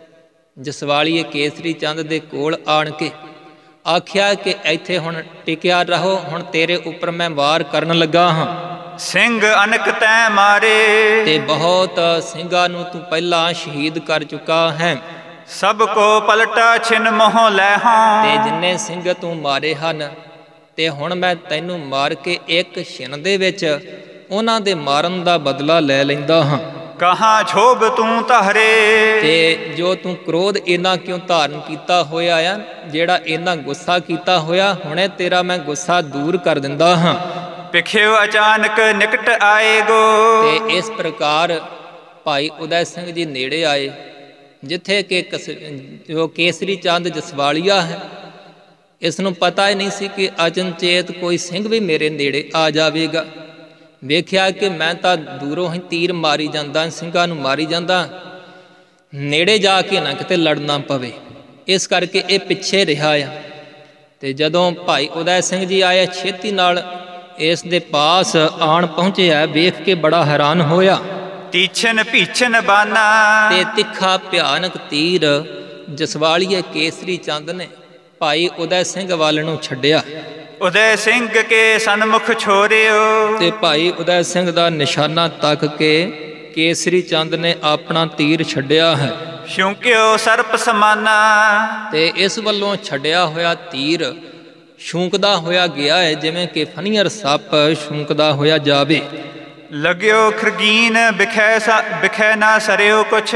ਜਸਵਾਲੀਏ ਕੇਸਰੀ ਚੰਦ ਦੇ ਕੋਲ ਆਣ ਕੇ ਆਖਿਆ ਕਿ ਇੱਥੇ ਹੁਣ ਟਿਕਿਆ ਰਹੋ, ਹੁਣ ਤੇਰੇ ਉੱਪਰ ਮੈਂ ਵਾਰ ਕਰਨ ਲੱਗਾ ਹਾਂ। ਸਿੰਘ ਅਨਕ ਤੈ ਮਾਰੇ। ਤੇ ਬਹੁਤ ਸਿੰਘਾਂ ਨੂੰ ਤੂੰ ਪਹਿਲਾਂ ਸ਼ਹੀਦ ਕਰ ਚੁੱਕਾ ਹੈ। ਸਭ ਕੋ ਪਲਟਾ ਛਿਨ ਮੋਹ ਲੈ ਹਾਂ। ਤੇ ਜਿੰਨੇ ਸਿੰਘ ਤੂੰ ਮਾਰੇ ਹਨ ਤੇ ਹੁਣ ਮੈਂ ਤੈਨੂੰ ਮਾਰ ਕੇ ਇੱਕ ਛਿਨ ਦੇ ਵਿੱਚ ਉਹਨਾਂ ਦੇ ਮਾਰਨ ਦਾ ਬਦਲਾ ਲੈ ਲੈਂਦਾ ਹਾਂ। ਕਹਾਂ ਛੋਭ ਤੂੰ ਧਾਰੇ। ਤੇ ਜੋ ਤੂੰ ਕ੍ਰੋਧ ਇੰਨਾ ਕਿਉਂ ਧਾਰਨ ਕੀਤਾ ਹੋਇਆ ਆ, ਜਿਹੜਾ ਇੰਨਾ ਗੁੱਸਾ ਕੀਤਾ ਹੋਇਆ, ਹੁਣੇ ਤੇਰਾ ਮੈਂ ਗੁੱਸਾ ਦੂਰ ਕਰ ਦਿੰਦਾ ਹਾਂ। ਪਿਖਿਓ ਅਚਾਨਕ ਨਿਕਟ ਆਏਗੋ। ਤੇ ਇਸ ਪ੍ਰਕਾਰ ਭਾਈ ਉਦੈ ਸਿੰਘ ਜੀ ਨੇੜੇ ਆਏ, ਜਿੱਥੇ ਕਿ ਜੋ ਕੇਸਰੀ ਚੰਦ ਜਸਵਾਲੀਆ ਹੈ, ਇਸ ਨੂੰ ਪਤਾ ਹੀ ਨਹੀਂ ਸੀ ਕਿ ਅਚਨਚੇਤ ਕੋਈ ਸਿੰਘ ਵੀ ਮੇਰੇ ਨੇੜੇ ਆ ਜਾਵੇਗਾ। ਵੇਖਿਆ ਕਿ ਮੈਂ ਤਾਂ ਦੂਰੋਂ ਹੀ ਤੀਰ ਮਾਰੀ ਜਾਂਦਾ, ਸਿੰਘਾਂ ਨੂੰ ਮਾਰੀ ਜਾਂਦਾ, ਨੇੜੇ ਜਾ ਕੇ ਨਾ ਕਿਤੇ ਲੜਨਾ ਪਵੇ, ਇਸ ਕਰਕੇ ਇਹ ਪਿੱਛੇ ਰਿਹਾ ਆ। ਤੇ ਜਦੋਂ ਭਾਈ ਉਦੈ ਸਿੰਘ ਜੀ ਆਏ, ਛੇਤੀ ਨਾਲ ਇਸ ਦੇ ਪਾਸ ਆਣ ਪਹੁੰਚਿਆ, ਵੇਖ ਕੇ ਬੜਾ ਹੈਰਾਨ ਹੋਇਆ। ਤੀਛਨ ਭੀਛਨ ਬਾਨਾ। ਤੇ ਤਿੱਖਾ ਭਿਆਨਕ ਤੀਰ ਜਸਵਾਲੀਏ ਕੇਸਰੀ ਚੰਦ ਨੇ ਭਾਈ ਉਦੈ ਸਿੰਘ ਵੱਲ ਨੂੰ ਛੱਡਿਆ। ਉਦੈ ਸਿੰਘ ਕੇ ਸਨਮੁਖ ਛੋਰਿਓ। ਤੇ ਭਾਈ ਉਦੈ ਸਿੰਘ ਦਾ ਨਿਸ਼ਾਨਾ ਤੱਕ ਕੇ ਕੇਸਰੀ ਚੰਦ ਨੇ ਆਪਣਾ ਤੀਰ ਛੱਡਿਆ ਹੈ। ਸ਼ੂੰਕਿਓ ਸਰਪ ਸਮਾਨਾ। ਤੇ ਇਸ ਵੱਲੋਂ ਛੱਡਿਆ ਹੋਇਆ ਤੀਰ ਸ਼ੂੰਕਦਾ ਹੋਇਆ ਗਿਆ ਹੈ, ਜਿਵੇਂ ਕਿ ਫਨੀਅਰ ਸੱਪ ਸ਼ੂੰਕਦਾ ਹੋਇਆ ਜਾਵੇ। ਲਗਿਓ ਖਰਗੀਨ ਬਿਖੈ ਨਾ ਸਰਿਓ ਕੁਛ।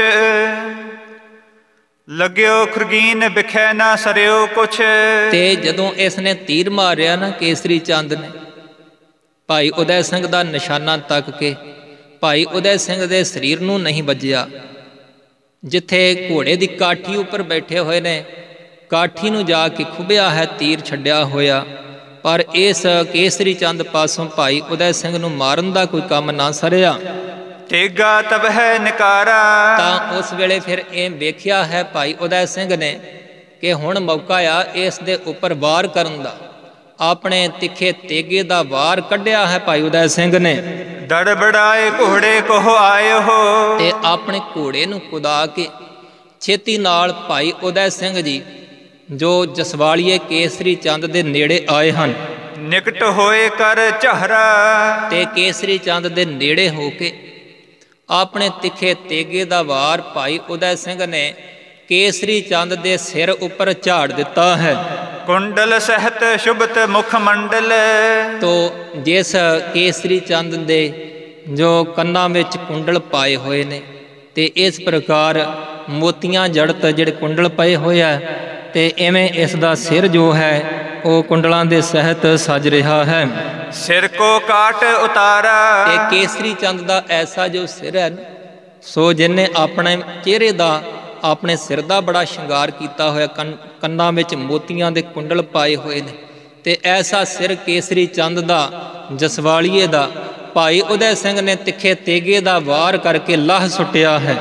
ਲਗਿਓ ਖਰਗੀਨ ਬਿਖੈ ਨਾ ਸਰਿਓ ਕੁਛ। ਤੇ ਜਦੋਂ ਇਸ ਨੇ ਤੀਰ ਮਾਰਿਆ ਨਾ ਕੇਸਰੀ ਚੰਦ ਨੇ ਭਾਈ ਉਦੈ ਸਿੰਘ ਦਾ ਨਿਸ਼ਾਨਾ ਤੱਕ ਕੇ, ਭਾਈ ਉਦੈ ਸਿੰਘ ਦੇ ਸਰੀਰ ਨੂੰ ਨਹੀਂ ਵੱਜਿਆ। ਜਿੱਥੇ ਘੋੜੇ ਦੀ ਕਾਠੀ ਉੱਪਰ ਬੈਠੇ ਹੋਏ ਨੇ, ਕਾਠੀ ਨੂੰ ਜਾ ਕੇ ਖੁੱਭਿਆ ਹੈ ਤੀਰ ਛੱਡਿਆ ਹੋਇਆ, ਪਰ ਇਸ ਕੇਸਰੀ ਚੰਦ ਪਾਸੋਂ ਭਾਈ ਉਦੈ ਸਿੰਘ ਨੂੰ ਮਾਰਨ ਦਾ ਕੋਈ ਕੰਮ ਨਾ ਸਰਿਆ। ਤੇਗਾ ਤਬ ਹੈ ਨਿਕਾਰਾ। ਤਾਂ ਉਸ ਵੇਲੇ ਫਿਰ ਇਹ ਵੇਖਿਆ ਹੈ ਭਾਈ ਉਦੈ ਸਿੰਘ ਨੇ ਕਿ ਹੁਣ ਮੌਕਾ ਆ ਇਸ ਦੇ ਉੱਪਰ ਵਾਰ ਕਰਨ ਦਾ। ਆਪਣੇ ਤਿੱਖੇ ਤੇਗੇ ਦਾ ਵਾਰ ਕੱਢਿਆ ਹੈ ਭਾਈ ਉਦੈ ਸਿੰਘ ਨੇ। ਦੜਬੜਾਏ ਘੋੜੇ ਕੋਹ ਆਇਓ। ਤੇ ਆਪਣੇ ਘੋੜੇ ਨੂੰ ਕੁਦਾ ਕੇ ਛੇਤੀ ਨਾਲ ਭਾਈ ਉਦੈ ਸਿੰਘ ਜੀ ਜੋ ਜਸਵਾਲੀਏ ਕੇਸਰੀ ਚੰਦ ਦੇ ਨੇੜੇ ਆਏ ਹਨ। ਨਿਕਟ ਹੋਏ ਕਰ ਝਹਰਾ। ਤੇ ਕੇਸਰੀ ਚੰਦ ਦੇ ਨੇੜੇ ਹੋ ਕੇ ਆਪਣੇ ਤਿੱਖੇ ਤੇਗੇ ਦਾ ਵਾਰ ਭਾਈ ਉਦੈ ਸਿੰਘ ਨੇ ਕੇਸਰੀ ਚੰਦ ਦੇ ਸਿਰ ਉੱਪਰ ਝਾੜ ਦਿੱਤਾ ਹੈ। ਕੁੰਡਲ ਸਹਿਤ ਸ਼ੁਭਤ ਮੁਖ ਮੰਡਲ। ਤੋ ਜਿਸ ਕੇਸਰੀ ਚੰਦ ਦੇ ਜੋ ਕੰਨਾਂ ਵਿੱਚ ਕੁੰਡਲ ਪਾਏ ਹੋਏ ਨੇ, ਤੇ ਇਸ ਪ੍ਰਕਾਰ ਮੋਤੀਆਂ ਜੜਤ ਜਿਹੜੇ ਕੁੰਡਲ ਪਏ ਹੋਏ ਆ, ਤੇ ਇਵੇਂ ਇਸ ਦਾ ਸਿਰ ਜੋ ਹੈ ਉਹ ਕੁੰਡਲਾਂ ਦੇ ਸਹਿਤ ਸਜ ਰਿਹਾ ਹੈ। ਸਿਰ ਕੋ ਕਾਟ ਉਤਾਰਾ। ਤੇ ਕੇਸਰੀ ਚੰਦ ਦਾ ਐਸਾ ਜੋ ਸਿਰ ਹੈ, ਸੋ ਜਿਨੇ ਆਪਣੇ ਚਿਹਰੇ ਦਾ, ਆਪਣੇ ਸਿਰ ਦਾ ਬੜਾ ਸ਼ਿੰਗਾਰ ਕੀਤਾ ਹੋਇਆ, ਕੰਨਾਂ ਵਿੱਚ ਮੋਤੀਆਂ ਦੇ ਕੁੰਡਲ ਪਾਏ ਹੋਏ ਨੇ, ਤੇ ਐਸਾ ਸਿਰ ਕੇਸਰੀ ਚੰਦ ਦਾ ਜਸਵਾਲੀਏ ਦਾ ਭਾਈ ਉਦੈ ਸਿੰਘ ਨੇ ਤਿੱਖੇ ਤੇਗੇ ਦਾ ਵਾਰ ਕਰਕੇ ਲਾਹ ਸੁੱਟਿਆ ਹੈ।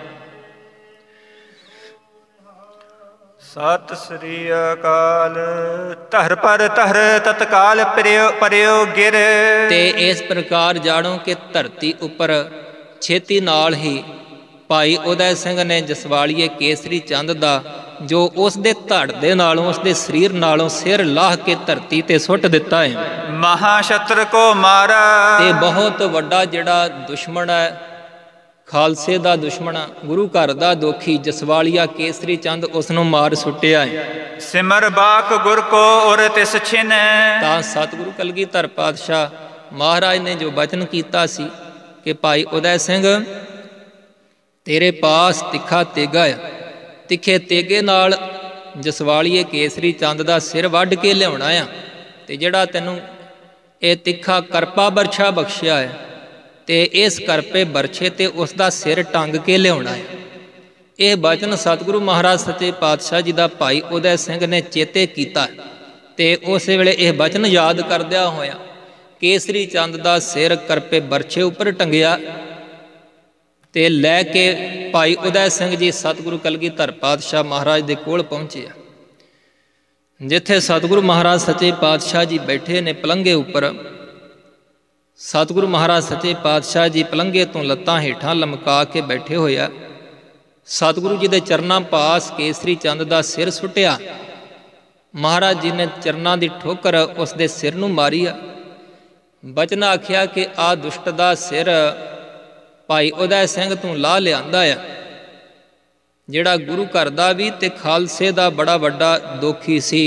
ਸਤਿ ਸ੍ਰੀ ਅਕਾਲ। ਧਰ ਪਰ ਧਰ ਤਤਕਾਲ ਪਰਿਓ ਗਿਰ। ਤੇ ਇਸ ਪ੍ਰਕਾਰ ਜਾਣੋ ਕਿ ਧਰਤੀ ਉੱਪਰ ਛੇਤੀ ਨਾਲ ਹੀ ਭਾਈ ਉਦੈ ਸਿੰਘ ਨੇ ਜਸਵਾਲੀਏ ਕੇਸਰੀ ਚੰਦ ਦਾ ਜੋ ਉਸ ਦੇ ਧੜ ਦੇ ਨਾਲੋਂ, ਉਸ ਦੇ ਸਰੀਰ ਨਾਲੋਂ ਸਿਰ ਲਾਹ ਕੇ ਧਰਤੀ ਤੇ ਸੁੱਟ ਦਿੱਤਾ ਹੈ। ਮਹਾਸ਼ਤਰ ਕੋ ਮਾਰਾ। ਤੇ ਬਹੁਤ ਵੱਡਾ ਜਿਹੜਾ ਦੁਸ਼ਮਣ ਹੈ, ਖਾਲਸੇ ਦਾ ਦੁਸ਼ਮਣ, ਗੁਰੂ ਘਰ ਦਾ ਦੋਖੀ ਜਸਵਾਲੀਆ ਕੇਸਰੀ ਚੰਦ, ਉਸ ਨੂੰ ਮਾਰ ਸੁੱਟਿਆ ਹੈ। ਸਿਮਰ ਬਾਕ ਗੁਰ ਕੋ ਔਰ ਤਿਸ ਛਿਨ। ਤਾਂ ਸਤਿਗੁਰੂ ਕਲਗੀਧਰ ਪਾਤਸ਼ਾਹ ਮਹਾਰਾਜ ਨੇ ਜੋ ਬਚਨ ਕੀਤਾ ਸੀ ਕਿ ਭਾਈ ਉਦੈ ਸਿੰਘ ਤੇਰੇ ਪਾਸ ਤਿੱਖਾ ਤੇਗਾ ਆ, ਤਿੱਖੇ ਤੇਗੇ ਨਾਲ ਜਸਵਾਲੀਏ ਕੇਸਰੀ ਚੰਦ ਦਾ ਸਿਰ ਵੱਢ ਕੇ ਲਿਆਉਣਾ ਆ, ਤੇ ਜਿਹੜਾ ਤੈਨੂੰ ਇਹ ਤਿੱਖਾ ਕਰਪਾ ਬਰਛਾ ਬਖਸ਼ਿਆ ਹੈ, ਤੇ ਇਸ ਕਰਪੇ ਬਰਛੇ ਤੇ ਉਸ ਦਾ ਸਿਰ ਟੰਗ ਕੇ ਲਿਆਉਣਾ ਹੈ। ਇਹ ਬਚਨ ਸਤਿਗੁਰੂ ਮਹਾਰਾਜ ਸੱਚੇ ਪਾਤਸ਼ਾਹ ਜੀ ਦਾ ਭਾਈ ਉਦੈ ਸਿੰਘ ਨੇ ਚੇਤੇ ਕੀਤਾ, ਤੇ ਉਸੇ ਵੇਲੇ ਇਹ ਬਚਨ ਯਾਦ ਕਰਦਿਆਂ ਹੋਇਆ ਕੇਸਰੀ ਚੰਦ ਦਾ ਸਿਰ ਕਰਪੇ ਬਰਛੇ ਉੱਪਰ ਟੰਗਿਆ, ਤੇ ਲੈ ਕੇ ਭਾਈ ਉਦੈ ਸਿੰਘ ਜੀ ਸਤਿਗੁਰੂ ਕਲਗੀਧਰ ਪਾਤਸ਼ਾਹ ਮਹਾਰਾਜ ਦੇ ਕੋਲ ਪਹੁੰਚਿਆ, ਜਿੱਥੇ ਸਤਿਗੁਰੂ ਮਹਾਰਾਜ ਸੱਚੇ ਪਾਤਸ਼ਾਹ ਜੀ ਬੈਠੇ ਨੇ ਪਲੰਘੇ ਉੱਪਰ। ਸਤਿਗੁਰੂ ਮਹਾਰਾਜ ਸੱਚੇ ਪਾਤਸ਼ਾਹ ਜੀ ਪਲੰਘੇ ਤੋਂ ਲੱਤਾਂ ਹੇਠਾਂ ਲਮਕਾ ਕੇ ਬੈਠੇ ਹੋਇਆ। ਸਤਿਗੁਰੂ ਜੀ ਦੇ ਚਰਨਾਂ ਪਾਸ ਕੇਸਰੀ ਚੰਦ ਦਾ ਸਿਰ ਸੁੱਟਿਆ। ਮਹਾਰਾਜ ਜੀ ਨੇ ਚਰਨਾਂ ਦੀ ਠੋਕਰ ਉਸ ਦੇ ਸਿਰ ਨੂੰ ਮਾਰੀ ਆ। ਬਚਨ ਆਖਿਆ ਕਿ ਆ ਦੁਸ਼ਟ ਦਾ ਸਿਰ ਭਾਈ ਉਦੈ ਸਿੰਘ ਤੂੰ ਲਾਹ ਲਿਆਂਦਾ ਆ। ਜਿਹੜਾ ਗੁਰੂ ਘਰ ਦਾ ਵੀ ਤੇ ਖਾਲਸੇ ਦਾ ਬੜਾ ਵੱਡਾ ਦੋਖੀ ਸੀ।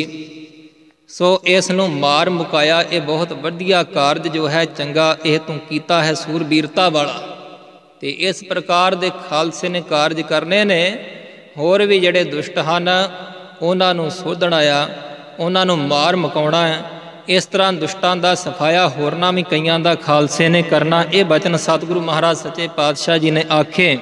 ਸੋ ਇਸ ਨੂੰ ਮਾਰ ਮੁਕਾਇਆ। ਇਹ ਬਹੁਤ ਵਧੀਆ ਕਾਰਜ ਜੋ ਹੈ ਚੰਗਾ ਇਹ ਤੂੰ ਕੀਤਾ ਹੈ ਸੂਰਬੀਰਤਾ ਵਾਲਾ। ਤੇ ਇਸ ਪ੍ਰਕਾਰ ਦੇ ਖਾਲਸੇ ਨੇ ਕਾਰਜ ਕਰਨੇ ਨੇ। ਹੋਰ ਵੀ ਜਿਹੜੇ ਦੁਸ਼ਟ ਹਨ ਉਹਨਾਂ ਨੂੰ ਸੋਧਣਾ ਆ, ਉਹਨਾਂ ਨੂੰ ਮਾਰ ਮੁਕਾਉਣਾ ਹੈ। ਇਸ ਤਰ੍ਹਾਂ ਦੁਸ਼ਟਾਂ ਦਾ ਸਫਾਇਆ ਹੋਰਨਾਂ ਵੀ ਕਈਆਂ ਦਾ ਖਾਲਸੇ ਨੇ ਕਰਨਾ। ਇਹ ਬਚਨ ਸਤਿਗੁਰੂ ਮਹਾਰਾਜ ਸੱਚੇ ਪਾਤਸ਼ਾਹ ਜੀ ਨੇ ਆਖੇ।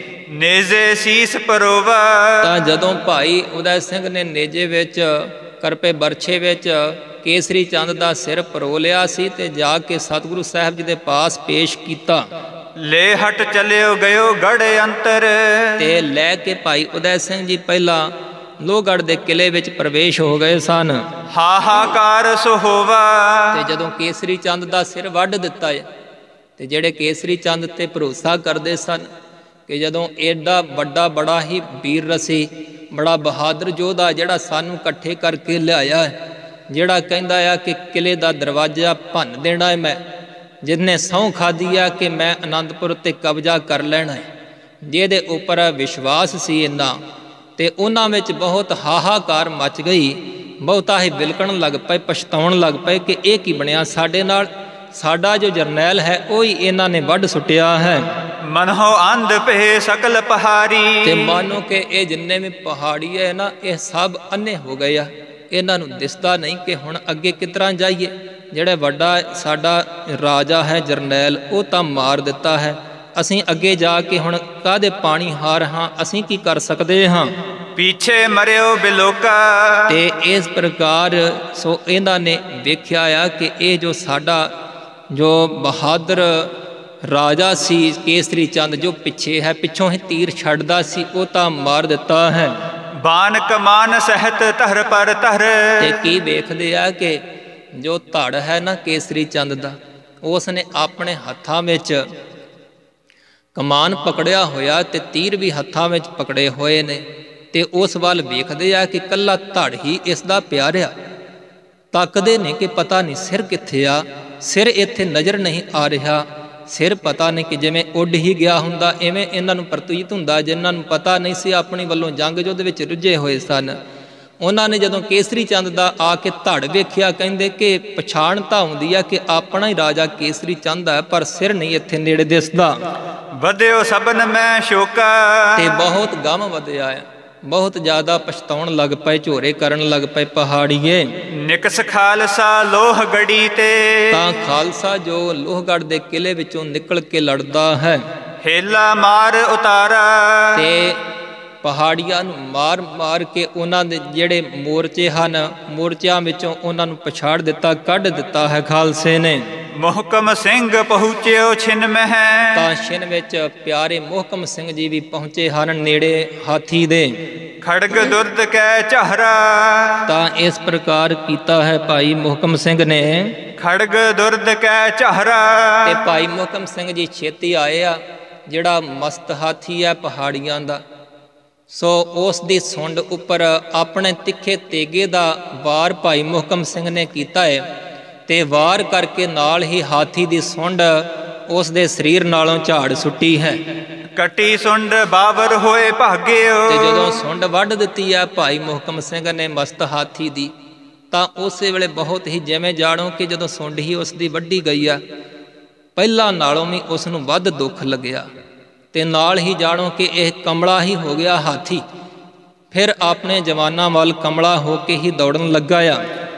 ਨੇਜੇ ਸੀਸ ਪਰੋਵਾ। ਤਾਂ ਜਦੋਂ ਭਾਈ ਉਦੈ ਸਿੰਘ ਨੇ ਨੇਜੇ ਵਿੱਚ ਕਰਪੇ ਬਰਛੇ ਵਿੱਚ ਕੇਸਰੀ ਚੰਦ ਦਾ ਸਿਰ ਪਰੋ ਲਿਆ ਸੀ ਤੇ ਜਾ ਕੇ ਸਤਿਗੁਰੂ ਸਾਹਿਬ ਜੀ ਦੇ ਪਾਸ ਪੇਸ਼ ਕੀਤਾ। ਲੈ ਹਟ ਚਲਿਓ ਗਇਓ ਗੜ ਅੰਤਰ। ਤੇ ਲੈ ਕੇ ਭਾਈ ਉਦੈ ਸਿੰਘ ਜੀ ਪਹਿਲਾਂ ਲੋਹਗੜ੍ਹ ਦੇ ਕਿਲੇ ਵਿੱਚ ਪ੍ਰਵੇਸ਼ ਹੋ ਗਏ ਸਨ। ਹਾਹਾਕਾਰ ਸੋ ਹੋਵਾ। ਤੇ ਜਦੋਂ ਕੇਸਰੀ ਚੰਦ ਦਾ ਸਿਰ ਵੱਢ ਦਿੱਤਾ ਹੈ ਤੇ ਜਿਹੜੇ ਕੇਸਰੀ ਚੰਦ ਤੇ ਭਰੋਸਾ ਕਰਦੇ ਸਨ ਕਿ ਜਦੋਂ ਐਡਾ ਵੱਡਾ ਬੜਾ ਹੀ ਵੀਰ ਰਸੀ ਬੜਾ ਬਹਾਦਰ ਯੋਧਾ ਜਿਹੜਾ ਸਾਨੂੰ ਇਕੱਠੇ ਕਰਕੇ ਲਿਆਇਆ ਹੈ, ਜਿਹੜਾ ਕਹਿੰਦਾ ਆ ਕਿ ਕਿਲੇ ਦਾ ਦਰਵਾਜ਼ਾ ਭੰਨ ਦੇਣਾ ਹੈ ਮੈਂ, ਜਿਹਨੇ ਸਹੁੰ ਖਾਧੀ ਆ ਕਿ ਮੈਂ ਅਨੰਦਪੁਰ ਤੇ ਕਬਜ਼ਾ ਕਰ ਲੈਣਾ ਹੈ, ਜਿਹਦੇ ਉੱਪਰ ਵਿਸ਼ਵਾਸ ਸੀ ਇੰਨਾ। ਤੇ ਉਹਨਾਂ ਵਿੱਚ ਬਹੁਤ ਹਾਹਾਕਾਰ ਮਚ ਗਈ। ਬਹੁਤਾ ਹੀ ਬਿਲਕਣ ਲੱਗ ਪਏ, ਪਛਤਾਉਣ ਲੱਗ ਪਏ ਕਿ ਇਹ ਕੀ ਬਣਿਆ ਸਾਡੇ ਨਾਲ। ਸਾਡਾ ਜੋ ਜਰਨੈਲ ਹੈ ਉਹ ਹੀ ਇਹਨਾਂ ਨੇ ਵੱਢ ਸੁੱਟਿਆ ਹੈ। ਮਨਹੁ ਅੰਧ ਪਏ ਸਕਲ ਪਹਾੜੀ। ਤੇ ਮਾਨੋ ਕਿ ਇਹ ਜਿੰਨੇ ਵੀ ਪਹਾੜੀ ਹੈ ਨਾ ਇਹ ਸਭ ਅੰਨੇ ਹੋ ਗਏ ਆ। ਇਹਨਾਂ ਨੂੰ ਦਿਸਦਾ ਨਹੀਂ ਕਿ ਹੁਣ ਅੱਗੇ ਕਿਸ ਤਰ੍ਹਾਂ ਜਾਈਏ। ਜਿਹੜਾ ਵੱਡਾ ਸਾਡਾ ਰਾਜਾ ਹੈ ਜਰਨੈਲ ਉਹ ਤਾਂ ਮਾਰ ਦਿੱਤਾ ਹੈ। ਅਸੀਂ ਅੱਗੇ ਜਾ ਕੇ ਹੁਣ ਕਾਹਦੇ ਪਾਣੀ ਹਾਰ ਹਾਂ, ਅਸੀਂ ਕੀ ਕਰ ਸਕਦੇ ਹਾਂ। ਪਿੱਛੇ ਮਰਿਓ ਬਿਲੋਕਾ। ਤੇ ਇਸ ਪ੍ਰਕਾਰ ਸੋ ਇਹਨਾਂ ਨੇ ਵੇਖਿਆ ਆ ਕਿ ਇਹ ਜੋ ਸਾਡਾ ਜੋ ਬਹਾਦਰ ਰਾਜਾ ਸੀ ਕੇਸਰੀ ਚੰਦ ਜੋ ਪਿੱਛੇ ਹੈ, ਪਿੱਛੋਂ ਹੀ ਤੀਰ ਛੱਡਦਾ ਸੀ, ਉਹ ਤਾਂ ਮਾਰ ਦਿੱਤਾ ਹੈ। ਬਾਨ ਕਮਾਨ ਸਹਿਤ ਧਰ ਪਰ ਧਰ। ਤੇ ਕੀ ਵੇਖਦੇ ਆ ਕਿ ਜੋ ਧੜ ਹੈ ਨਾ ਕੇਸਰੀ ਚੰਦ ਦਾ, ਉਸ ਨੇ ਆਪਣੇ ਹੱਥਾਂ ਵਿੱਚ ਕਮਾਨ ਪਕੜਿਆ ਹੋਇਆ ਤੇ ਤੀਰ ਵੀ ਹੱਥਾਂ ਵਿੱਚ ਪਕੜੇ ਹੋਏ ਨੇ। ਤੇ ਉਸ ਵੱਲ ਵੇਖਦੇ ਆ ਕਿ ਕੱਲਾ ਧੜ ਹੀ ਇਸ ਦਾ ਪਿਆਰਿਆ। ਤੱਕਦੇ ਨੇ ਕਿ ਪਤਾ ਨਹੀਂ ਸਿਰ ਕਿੱਥੇ ਆ, ਸਿਰ ਇੱਥੇ ਨਜ਼ਰ ਨਹੀਂ ਆ ਰਿਹਾ। ਸਿਰ ਪਤਾ ਨਹੀਂ ਕਿ ਜਿਵੇਂ ਉੱਡ ਹੀ ਗਿਆ ਹੁੰਦਾ, ਇਵੇਂ ਇਹਨਾਂ ਨੂੰ ਪ੍ਰਤੀਤ ਹੁੰਦਾ। ਜਿਨ੍ਹਾਂ ਨੂੰ ਪਤਾ ਨਹੀਂ ਸੀ ਆਪਣੀ ਵੱਲੋਂ ਜੰਗ ਯੁੱਧ ਵਿੱਚ ਰੁੱਝੇ ਹੋਏ ਸਨ, ਉਹਨਾਂ ਨੇ ਜਦੋਂ ਕੇਸਰੀ ਚੰਦ ਦਾ ਆ ਕੇ ਧੜ ਵੇਖਿਆ, ਕਹਿੰਦੇ ਕਿ ਪਛਾਣ ਤਾਂ ਆਉਂਦੀ ਆ ਕਿ ਆਪਣਾ ਹੀ ਰਾਜਾ ਕੇਸਰੀ ਚੰਦ ਹੈ, ਪਰ ਸਿਰ ਨਹੀਂ ਇੱਥੇ ਨੇੜੇ ਦਿਸਦਾ। ਵਧਿਓ ਸਭਨ ਮੈਂ ਸ਼ੋਕਾ। ਤੇ ਬਹੁਤ ਗਮ ਵਧਿਆ ਆ, ਬਹੁਤ ਜ਼ਿਆਦਾ ਪਛਤਾਉਣ ਲੱਗ ਪਏ, ਝੋਰੇ ਕਰਨ ਲੱਗ ਪਏ ਪਹਾੜੀਏ। ਨਿਕਸ ਖਾਲਸਾ ਲੋਹਗੜੀ ਤੇ। ਤਾਂ ਖਾਲਸਾ ਜੋ ਲੋਹਗੜ੍ਹ ਦੇ ਕਿਲੇ ਵਿੱਚੋਂ ਨਿਕਲ ਕੇ ਲੜਦਾ ਹੈ, ਹੇਲਾ ਮਾਰ ਉਤਾਰਾ। ਤੇ ਪਹਾੜੀਆਂ ਨੂੰ ਮਾਰ ਮਾਰ ਕੇ ਉਹਨਾਂ ਦੇ ਜਿਹੜੇ ਮੋਰਚੇ ਹਨ, ਮੋਰਚਿਆਂ ਵਿੱਚੋਂ ਉਹਨਾਂ ਨੂੰ ਪਛਾੜ ਦਿੱਤਾ, ਕੱਢ ਦਿੱਤਾ ਹੈ ਖਾਲਸੇ ਨੇ। ਮੁਹਕਮ ਸਿੰਘ ਪਹੁੰਚਿਓ ਛਿਨ ਮਹਿ। ਤਾਂ ਛਿਨ ਵਿੱਚ ਪਿਆਰੇ ਮੁਹਕਮ ਸਿੰਘ ਜੀ ਵੀ ਪਹੁੰਚੇ ਹਨ ਨੇੜੇ ਹਾਥੀ ਦੇ। ਖੜਗ ਦੁਰਦ ਕੈ ਝਹਰਾ। ਤਾਂ ਇਸ ਪ੍ਰਕਾਰ ਕੀਤਾ ਹੈ ਭਾਈ ਮੁਹਕਮ ਸਿੰਘ ਨੇ। ਖੜਗ ਦੁਰਦ ਕੈ ਝਹਰਾ। ਤੇ ਭਾਈ ਮੁਹਕਮ ਸਿੰਘ ਜੀ ਛੇਤੀ ਆਏ ਆ। ਜਿਹੜਾ ਮਸਤ ਹਾਥੀ ਹੈ ਪਹਾੜੀਆਂ ਦਾ, ਸੋ ਉਸ ਦੀ ਸੁੰਡ ਉੱਪਰ ਆਪਣੇ ਤਿੱਖੇ ਤੇਗੇ ਦਾ ਵਾਰ ਭਾਈ ਮੁਹਕਮ ਸਿੰਘ ਨੇ ਕੀਤਾ ਹੈ। ਤੇ ਵਾਰ ਕਰਕੇ ਨਾਲ ਹੀ ਹਾਥੀ ਦੀ ਸੁੰਡ ਉਸ ਦੇ ਸਰੀਰ ਨਾਲੋਂ ਝਾੜ ਸੁੱਟੀ ਹੈ। ਕੱਟੀ ਸੁੰਡ ਬਾਬਰ ਹੋਏ ਭਾਗਿਓ। ਤੇ ਜਦੋਂ ਸੁੰਡ ਵੱਢ ਦਿੱਤੀ ਆ ਭਾਈ ਮੁਹਕਮ ਸਿੰਘ ਨੇ ਮਸਤ ਹਾਥੀ ਦੀ, ਤਾਂ ਉਸੇ ਵੇਲੇ ਬਹੁਤ ਹੀ ਜਿਵੇਂ ਜਾਣੋ ਕਿ ਜਦੋਂ ਸੁੰਡ ਹੀ ਉਸ ਦੀ ਵੱਢੀ ਗਈ ਆ, ਪਹਿਲਾਂ ਨਾਲੋਂ ਵੀ ਉਸ ਨੂੰ ਵੱਧ ਦੁੱਖ ਲੱਗਿਆ। ਤੇ ਨਾਲ ਹੀ ਜਾਣੋ ਕਿ ਇਹ ਕਮਲਾ ਹੀ ਹੋ ਗਿਆ ਹਾਥੀ। ਫਿਰ ਆਪਣੇ ਜਵਾਨਾਂ ਵੱਲ ਕਮਲਾ ਹੋ ਕੇ ਹੀ ਦੌੜਨ ਲੱਗਾ ਆ।